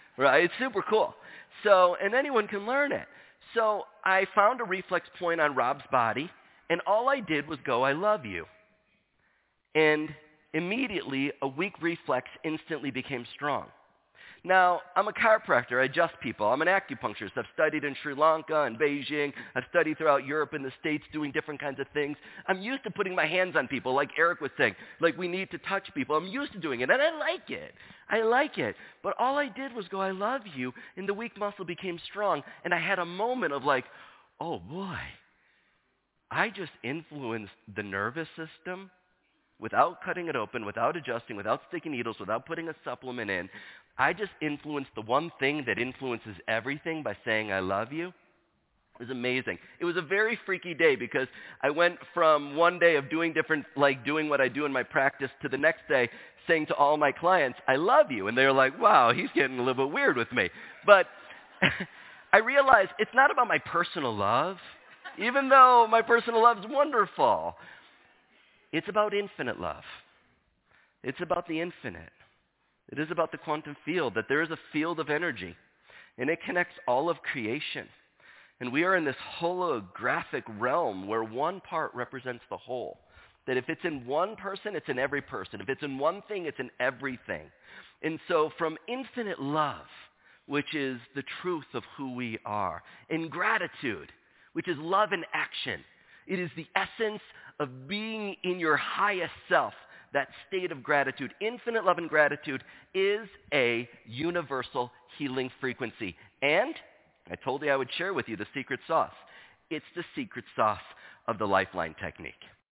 right? It's super cool. So, and anyone can learn it. So I found a reflex point on Rob's body, and all I did was go, I love you. And immediately, a weak reflex instantly became strong. Now, I'm a chiropractor. I adjust people. I'm an acupuncturist. I've studied in Sri Lanka and Beijing. I've studied throughout Europe and the States doing different kinds of things. I'm used to putting my hands on people, like Eric was saying. Like, we need to touch people. I'm used to doing it, and I like it. I like it. But all I did was go, I love you, and the weak muscle became strong. And I had a moment of like, oh, boy, I just influenced the nervous system without cutting it open, without adjusting, without sticking needles, without putting a supplement in. I just influenced the one thing that influences everything by saying I love you. It was amazing. It was a very freaky day because I went from one day of doing different, like doing what I do in my practice, to the next day saying to all my clients, I love you. And they're like, wow, he's getting a little bit weird with me. But I realized it's not about my personal love, even though my personal love is wonderful. It's about infinite love. It's about the infinite. It is about the quantum field, that there is a field of energy, and it connects all of creation. And we are in this holographic realm where one part represents the whole. That if it's in one person, it's in every person. If it's in one thing, it's in everything. And so from infinite love, which is the truth of who we are, and gratitude, which is love in action, it is the essence of being in your highest self, that state of gratitude. Infinite love and gratitude is a universal healing frequency. And I told you I would share with you the secret sauce. It's the secret sauce of the Lifeline technique.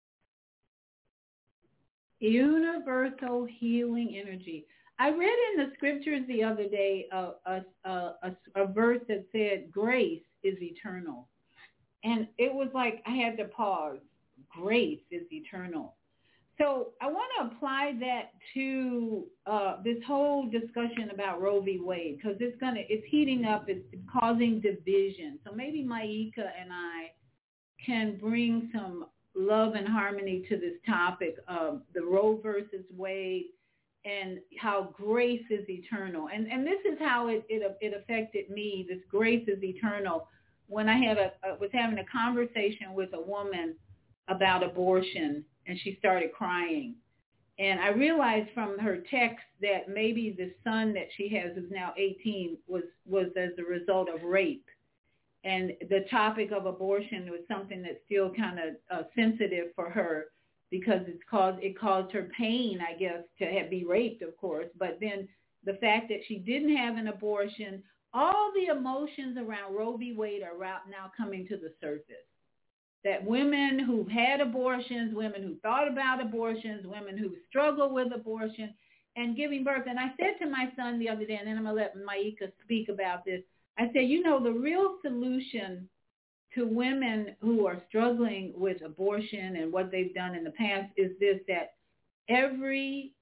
Universal healing energy. I read in the scriptures the other day a verse that said grace is eternal. And it was like I had to pause. Grace is eternal. So I want to apply that to this whole discussion about Roe v. Wade, because it's heating up, it's causing division. So maybe Maika and I can bring some love and harmony to this topic of the Roe versus Wade and how grace is eternal. And this is how it affected me. This grace is eternal. When I was having a conversation with a woman about abortion, and she started crying. And I realized from her text that maybe the son that she has, who's now 18, was as a result of rape. And the topic of abortion was something that's still kind of sensitive for her because it caused her pain, I guess, to be raped, of course. But then the fact that she didn't have an abortion, all the emotions around Roe v. Wade are now coming to the surface. That women who've had abortions, women who thought about abortions, women who struggle with abortion and giving birth. And I said to my son the other day, and then I'm going to let Maika speak about this. I said, the real solution to women who are struggling with abortion and what they've done in the past is this, that every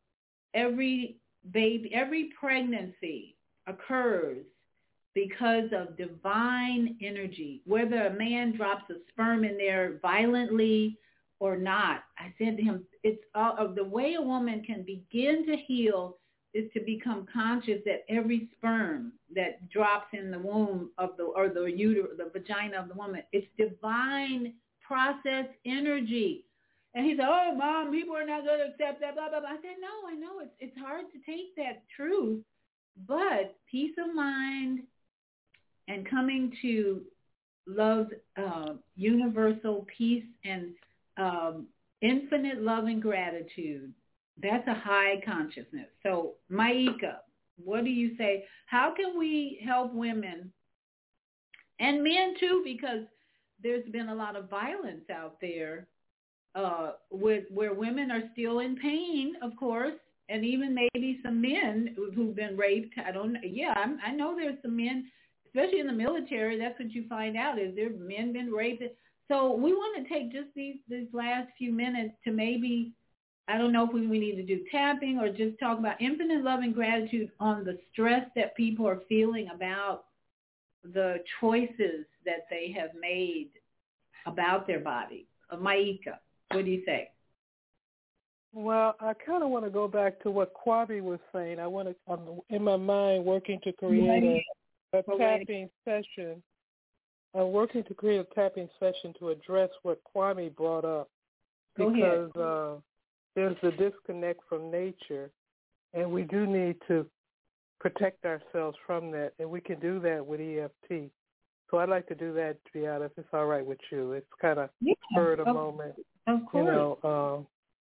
baby, every pregnancy occurs because of divine energy, whether a man drops a sperm in there violently or not. I said to him, it's the way a woman can begin to heal is to become conscious that every sperm that drops in the womb of the vagina of the woman, it's divine process energy. And he said, oh, Mom, people are not going to accept that, blah, blah, blah. I said, no, I know it's hard to take that truth, but peace of mind and coming to love's universal peace and infinite love and gratitude, that's a high consciousness. So, Maika, what do you say? How can we help women and men too? Because there's been a lot of violence out there where women are still in pain, of course, and even maybe some men who've been raped. I know there's some men, especially in the military. That's what you find out, is there men been raped. So we want to take just these last few minutes to maybe, I don't know if we need to do tapping or just talk about infinite love and gratitude on the stress that people are feeling about the choices that they have made about their body. Maika, what do you say? Well, I kind of want to go back to what Kwame was saying. I'm in my mind working to create a tapping session. I'm working to create a tapping session to address what Kwame brought up, because there's the disconnect from nature, and we do need to protect ourselves from that, and we can do that with EFT. So I'd like to do that, Beata, if it's all right with you. It's kind of spur of the moment. Of course.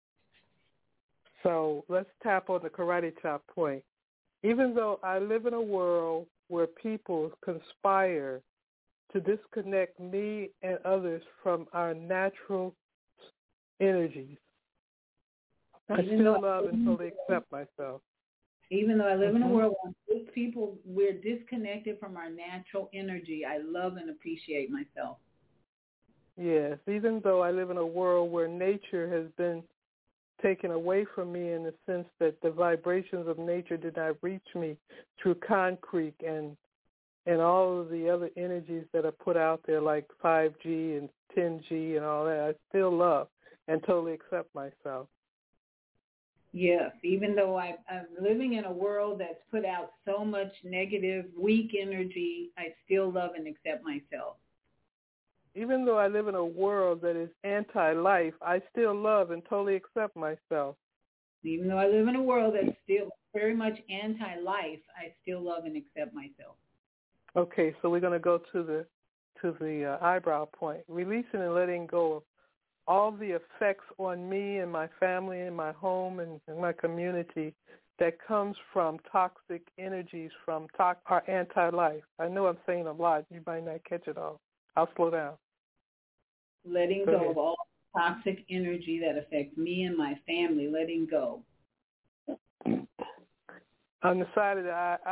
So let's tap on the karate chop point. Even though I live in a world where people conspire to disconnect me and others from our natural energies, I still love and fully accept myself. Even though I live in a world where people, we're disconnected from our natural energy, I love and appreciate myself. Yes, even though I live in a world where nature has been taken away from me in the sense that the vibrations of nature did not reach me through concrete and all of the other energies that are put out there like 5G and 10G and all that, I still love and totally accept myself. Yes, even though I'm living in a world that's put out so much negative, weak energy, I still love and accept myself. Even though I live in a world that is anti-life, I still love and totally accept myself. Even though I live in a world that's still very much anti-life, I still love and accept myself. Okay, so we're going to go to the eyebrow point. Releasing and letting go of all the effects on me and my family and my home and my community that comes from toxic energies from our anti-life. I know I'm saying a lot. You might not catch it all. I'll slow down. Letting go of all toxic energy that affects me and my family. Letting go. On the side of that,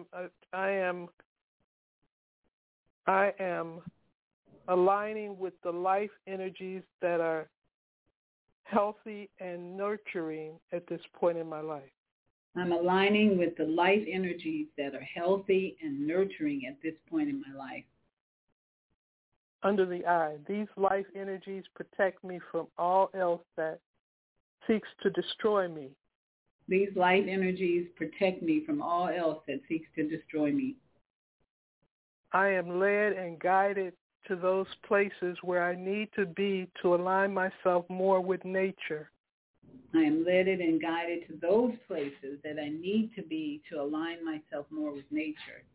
I am aligning with the life energies that are healthy and nurturing at this point in my life. I'm aligning with the life energies that are healthy and nurturing at this point in my life. Under the eye, these life energies protect me from all else that seeks to destroy me. These life energies protect me from all else that seeks to destroy me. I am led and guided to those places where I need to be to align myself more with nature. I am led and guided to those places that I need to be to align myself more with nature.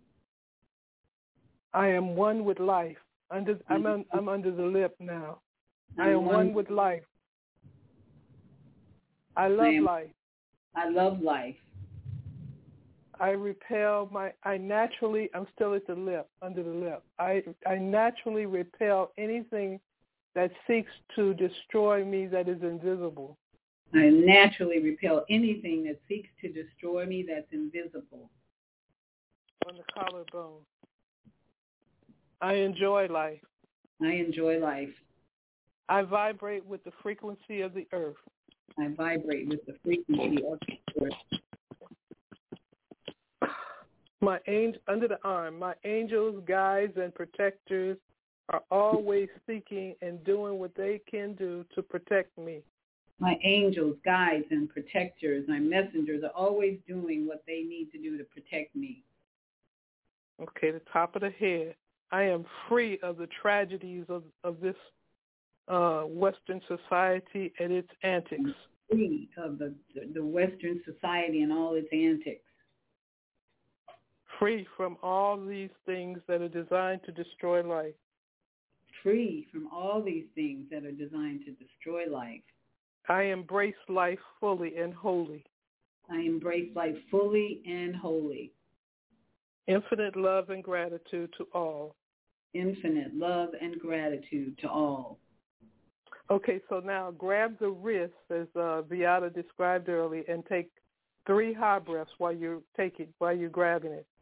I am one with life. I'm under the lip now. I am one with life. I love life. I love life. I'm still at the lip, under the lip. I naturally repel anything that seeks to destroy me that is invisible. I naturally repel anything that seeks to destroy me that's invisible. On the collarbone. I enjoy life. I enjoy life. I vibrate with the frequency of the earth. I vibrate with the frequency of the earth. Under the arm, my angels, guides, and protectors are always seeking and doing what they can do to protect me. My angels, guides, and protectors, my messengers are always doing what they need to do to protect me. Okay, the top of the head. I am free of the tragedies of this Western society and its antics. Free of the Western society and all its antics. Free from all these things that are designed to destroy life. Free from all these things that are designed to destroy life. I embrace life fully and wholly. I embrace life fully and wholly. Infinite love and gratitude to all. Infinite love and gratitude to all. Okay, so now grab the wrist, as Beata described earlier, and take 3 high breaths while you're grabbing it.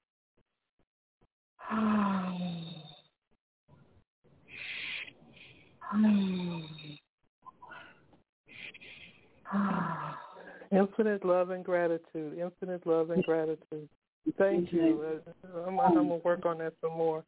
Infinite love and gratitude. Infinite love and gratitude. Thank you. I'm going to work on that some more.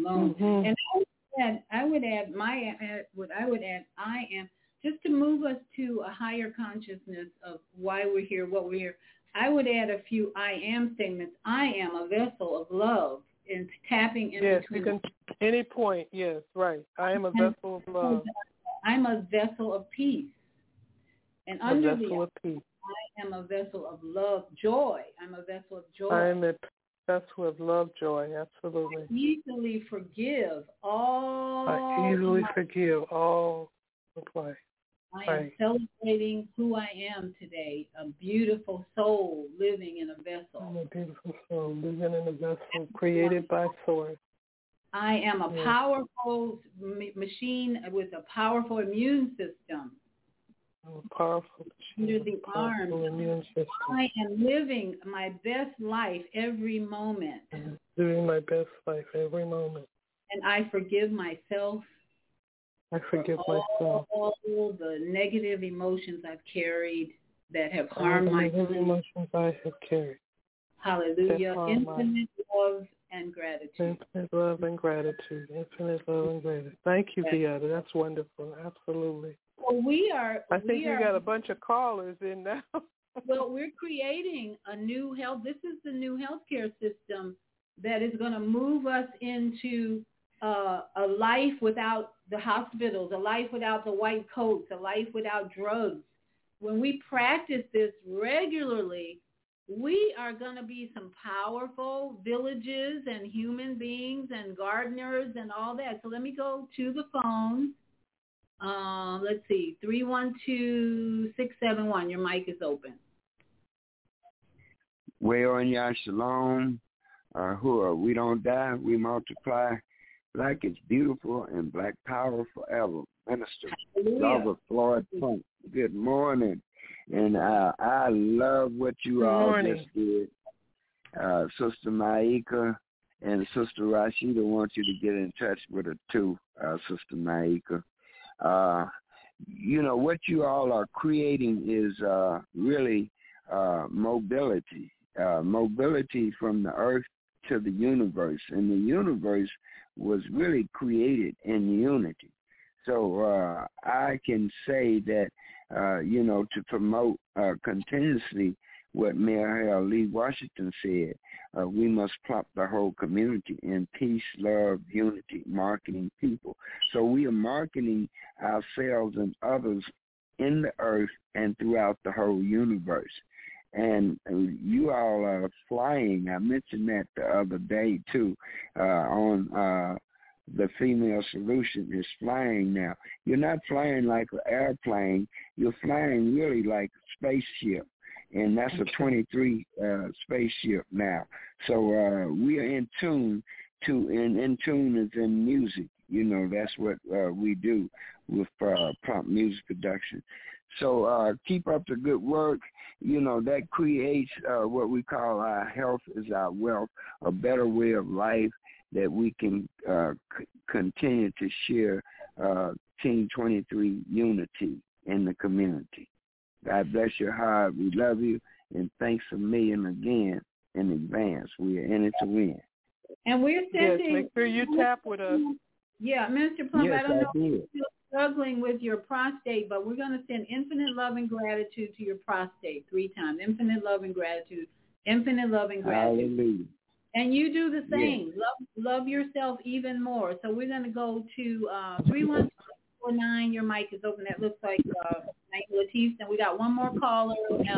And I would add, I am, just to move us to a higher consciousness of why we're here, what we're here, I would add a few I am statements. I am a vessel of love, and tapping in between. Yes, any point, yes, right. I am a vessel of love. I'm a vessel of peace. And a vessel of peace. I am a vessel of love, joy. I'm a vessel of joy. I am a vessel of love, joy, absolutely. I easily forgive all. I easily forgive all. Okay. I am celebrating who I am today, a beautiful soul living in a vessel. I'm a beautiful soul living in a vessel created by Source. I am a powerful machine with a powerful immune system. I'm a powerful machine under the arms. Immune system. I am living my best life every moment. I'm living my best life every moment. And I forgive myself. I forgive myself. All the negative emotions I've carried that have harmed my negative emotions I have carried. Hallelujah. Infinite love and gratitude. Infinite love and gratitude. Infinite love and gratitude. Thank you, Beata. That's wonderful. Absolutely. Well, I think you got a bunch of callers in now. Well, we're creating a new health. This is the new healthcare system that is going to move us into a life without the hospitals, a life without the white coats, a life without drugs. When we practice this regularly, we are going to be some powerful villages and human beings and gardeners and all that. So let me go to the phone. Let's see, 312-671. Your mic is open. We'onya Shalom. We don't die, we multiply. Black is beautiful and black power forever. Minister Robert Floyd Punk. Good morning. And I love what you all just did. Sister Maika and Sister Rashida want you to get in touch with her too, Sister Maika. What you all are creating is really mobility. Mobility from the earth to the universe. And the universe was really created in unity. So I can say that, to promote continuously what Mayor Lee Washington said, we must plump the whole community in peace, love, unity, marketing people. So we are marketing ourselves and others in the earth and throughout the whole universe. And you all are flying. I mentioned that the other day, too, on the Female Solution is flying now. You're not flying like an airplane. You're flying really like a spaceship. And that's a 23 spaceship now. So we are in tune in tune is in music. That's what we do with prompt music production. So keep up the good work. That creates what we call our health is our wealth, a better way of life that we can continue to share Team 23 unity in the community. God bless your heart. We love you, and thanks a million again in advance. We are in it to win. And we're sending. Yes, make sure you tap with us. Yeah, Minister Plump, yes, I don't know if you're still struggling with your prostate, but we're going to send infinite love and gratitude to your prostate 3 times. Infinite love and gratitude. Infinite love and gratitude. Hallelujah. And you do the same. Yes. Love yourself even more. So we're going to go to 31249. Your mic is open. That looks like Latif. And we got one more caller.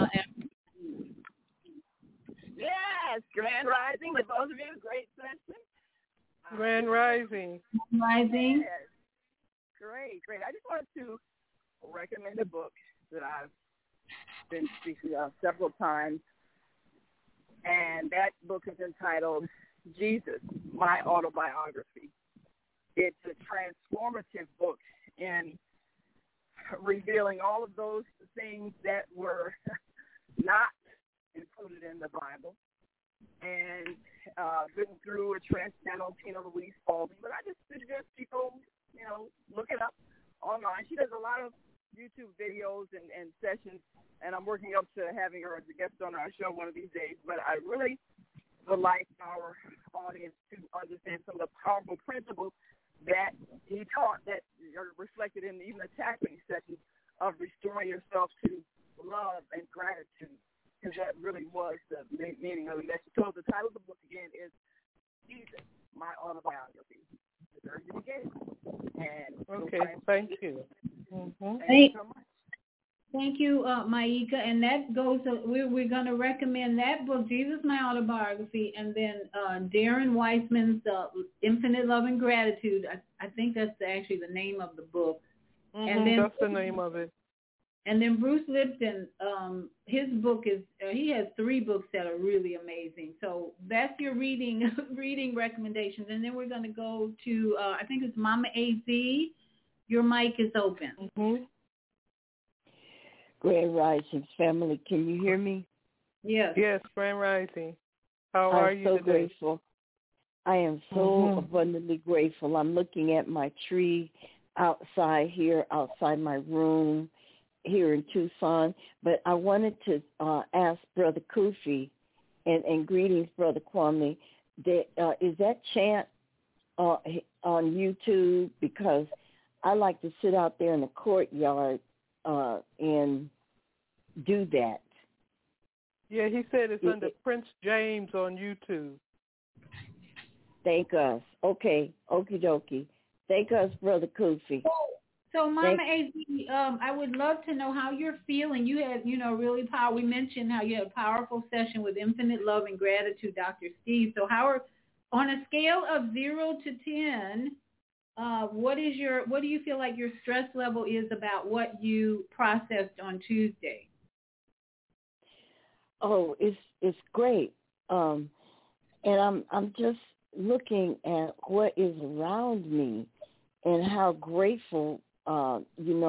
Yes, Grand Rising with both of you. Great session. Grand Rising. Rising. Yes. Great. I just wanted to recommend a book that I've been speaking of several times. And that book is entitled Jesus, My Autobiography. It's a transformative book in revealing all of those things that were not included in the Bible. And been through a transcendental Tina Louise Spalding. But I just suggest people, look it up online. She does a lot of YouTube videos and sessions. And I'm working up to having her as a guest on our show one of these days. But I really would like our audience to understand some of the powerful principles that he taught that are reflected in even the tapping sessions of restoring yourself to love and gratitude, because that really was the meaning of it. So the title of the book again is Jesus, My Autobiography. The very beginning. And okay, thank you. Mm-hmm. Thank you so much. Thank you, Maika. And that goes, we're going to recommend that book, Jesus, My Autobiography, and then Darren Weissman's Infinite Love and Gratitude. I think that's actually the name of the book. Mm-hmm, and then that's the name of it. And then Bruce Lipton, his book is, he has 3 books that are really amazing. So that's your reading recommendations. And then we're going to go to, I think it's Mama AZ. Your mic is open. Mm-hmm. Grand Rising family, can you hear me? Yes. Yes, Grand Rising. How are you so today? Grateful. I am so abundantly grateful. I'm looking at my tree outside my room here in Tucson. But I wanted to ask Brother Kufi, and greetings, Brother Kwame, is that chant on YouTube? Because I like to sit out there in the courtyard and do that. Yeah, he said it's under Prince James on YouTube. Thank us. Okay, okie dokie. Thank us, Brother Kufi. So Mama AZ, I would love to know how you're feeling. You had, really we mentioned how you had a powerful session with Infinite Love and Gratitude, Dr. Steve. So on a scale of 0 to 10, what do you feel like your stress level is about what you processed on Tuesday? Oh, it's great. And I'm just looking at what is around me and how grateful I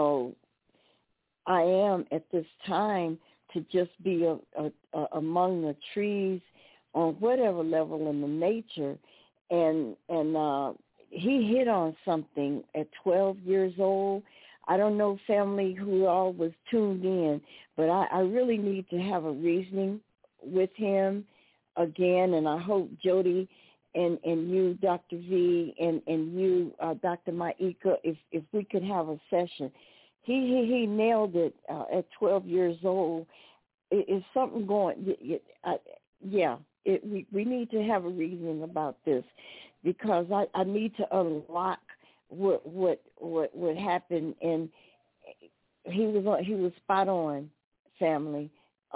am at this time to just be among the trees on whatever level in the nature. And he hit on something at 12 years old. I don't know, family, who all was tuned in, but I really need to have a reasoning with him again, and I hope Jody and you, Dr. V, and you, Dr. Maika, if we could have a session. He nailed it at 12 years old. Is something going? We need to have a reasoning about this, because I need to unlock what happened, and he was spot on, family.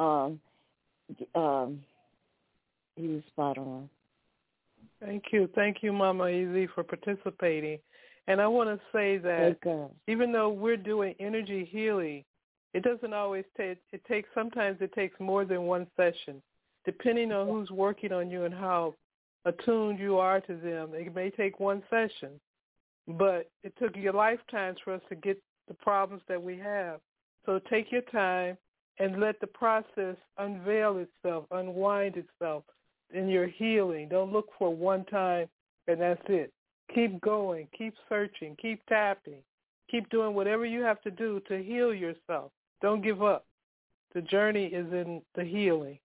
He was spot on. Thank you, Mama AZ, for participating. And I want to say that even though we're doing energy healing, it doesn't always take. Sometimes it takes more than one session, depending on who's working on you and how attuned you are to them. It may take one session, but it took your lifetimes for us to get the problems that we have. So take your time and let the process unveil itself, unwind itself in your healing. Don't look for one time and that's it. Keep going, keep searching, keep tapping, keep doing whatever you have to do to heal yourself. Don't give up. The journey is in the healing.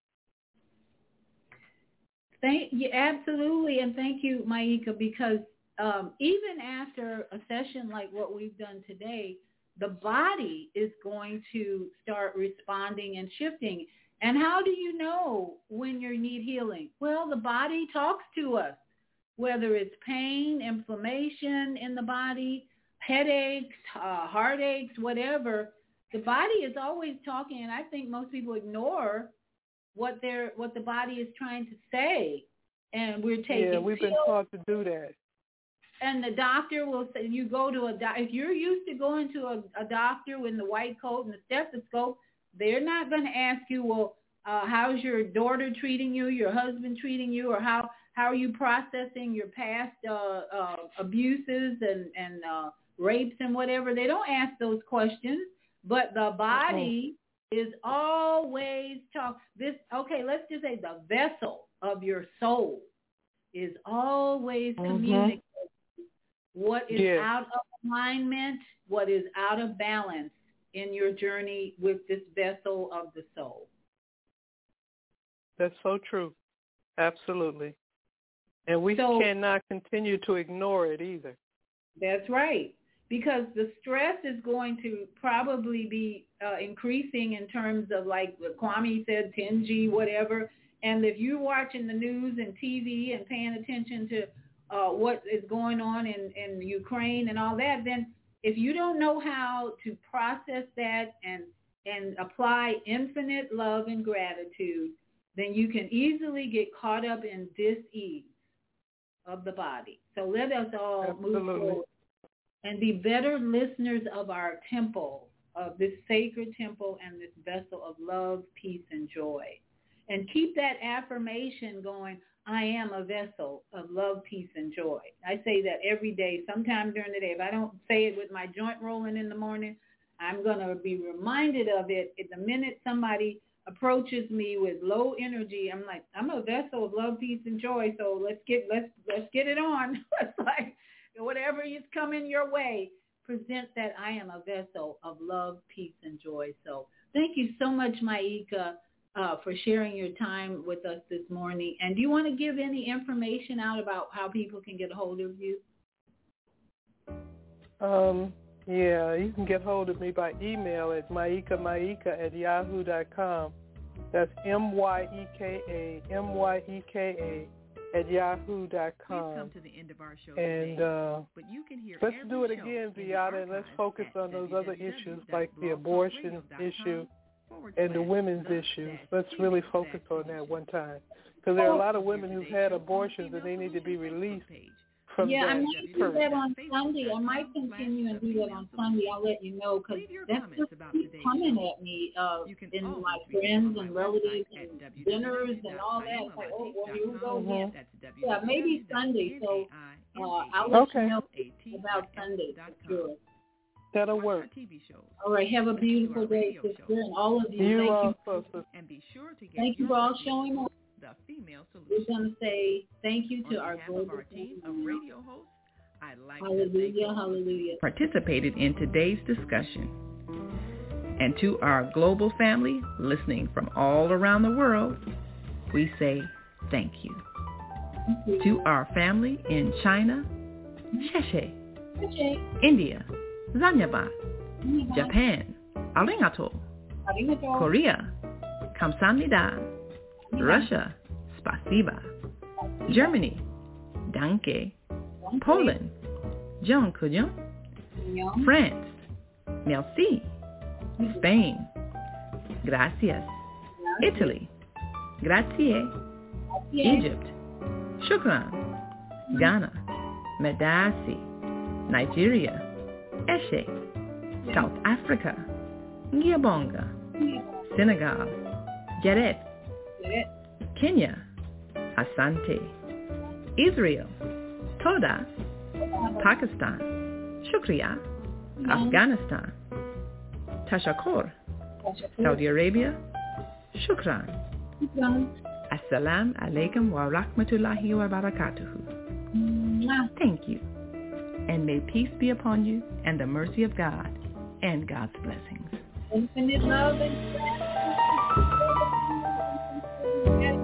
Thank you, absolutely, and thank you, Maika, because even after a session like what we've done today, the body is going to start responding and shifting. And how do you know when you need healing? Well, the body talks to us, whether it's pain, inflammation in the body, headaches, heartaches, whatever. The body is always talking, and I think most people ignore what the body is trying to say, and we're taking. Yeah, we've been taught to do that. And the doctor will say, you go to if you're used to going to a doctor with the white coat and the stethoscope, they're not going to ask you, well, how's your daughter treating you, your husband treating you, or how are you processing your past abuses and rapes and whatever. They don't ask those questions, but the body is always let's just say the vessel of your soul is always communicating what is out of alignment, what is out of balance in your journey with this vessel of the soul. That's so true. Absolutely. And we cannot continue to ignore it either. That's right. because the stress is going to probably be increasing in terms of, like Kwame said, 10G, whatever. And if you're watching the news and TV and paying attention to what is going on in Ukraine and all that, then if you don't know how to process that and apply infinite love and gratitude, then you can easily get caught up in dis-ease of the body. So let us all move forward and be better listeners of our temple, of this sacred temple and this vessel of love, peace, and joy. And keep that affirmation going, I am a vessel of love, peace, and joy. I say that every day, sometime during the day. If I don't say it with my joint rolling in the morning, I'm going to be reminded of it at the minute somebody approaches me with low energy. I'm like, I'm a vessel of love, peace, and joy. So let's get it on. It's like whatever is coming your way, present that I am a vessel of love, peace, and joy. So thank you so much, Maika, for sharing your time with us this morning. And do you want to give any information out about how people can get a hold of you? Yeah, you can get hold of me by email at maika@yahoo.com. That's MYEKA @yahoo.com. We've come to the end of our show and today, but you can hear let's do it again, Viata, and let's focus on those other issues like the abortion issue and the women's issues. Let's really focus on that one time, because there are a lot of women who've had abortions and they need to be released. I might do that on Sunday. I might continue and do that on Sunday. I'll let you know, because that's just keep coming at me in my friends and relatives and dinners and all that. Like, oh, well, you go again. Yeah, maybe Sunday. So I'll let you know about Sunday for sure. That'll work. All right. Have a beautiful day, sister, and all of you. Thank you for all showing up. The female solution. We're going to say thank you to our global team of radio hosts. I'd like hallelujah. Participated in today's discussion. And to our global family listening from all around the world, we say thank you. To our family in China, Sheshe. India, Zanyaba. Japan, Arigato. Korea, Kamsahamnida. Russia, Spasiba. Germany, Danke. Poland, Dziękuję. France, Merci. Spain, Gracias. Italy, Grazie. Egypt, Shukran. Ghana, Medasi. Nigeria, Eshe. South Africa, Ngiyabonga. Senegal, Jaret. Kenya, Asante. Israel, Toda. Pakistan, Shukriya. Afghanistan, Tashakkur. Saudi Arabia, Shukran. Assalamu alaikum wa rahmatullahi wa barakatuhu. Thank you. And may peace be upon you and the mercy of God and God's blessings. Infinite love and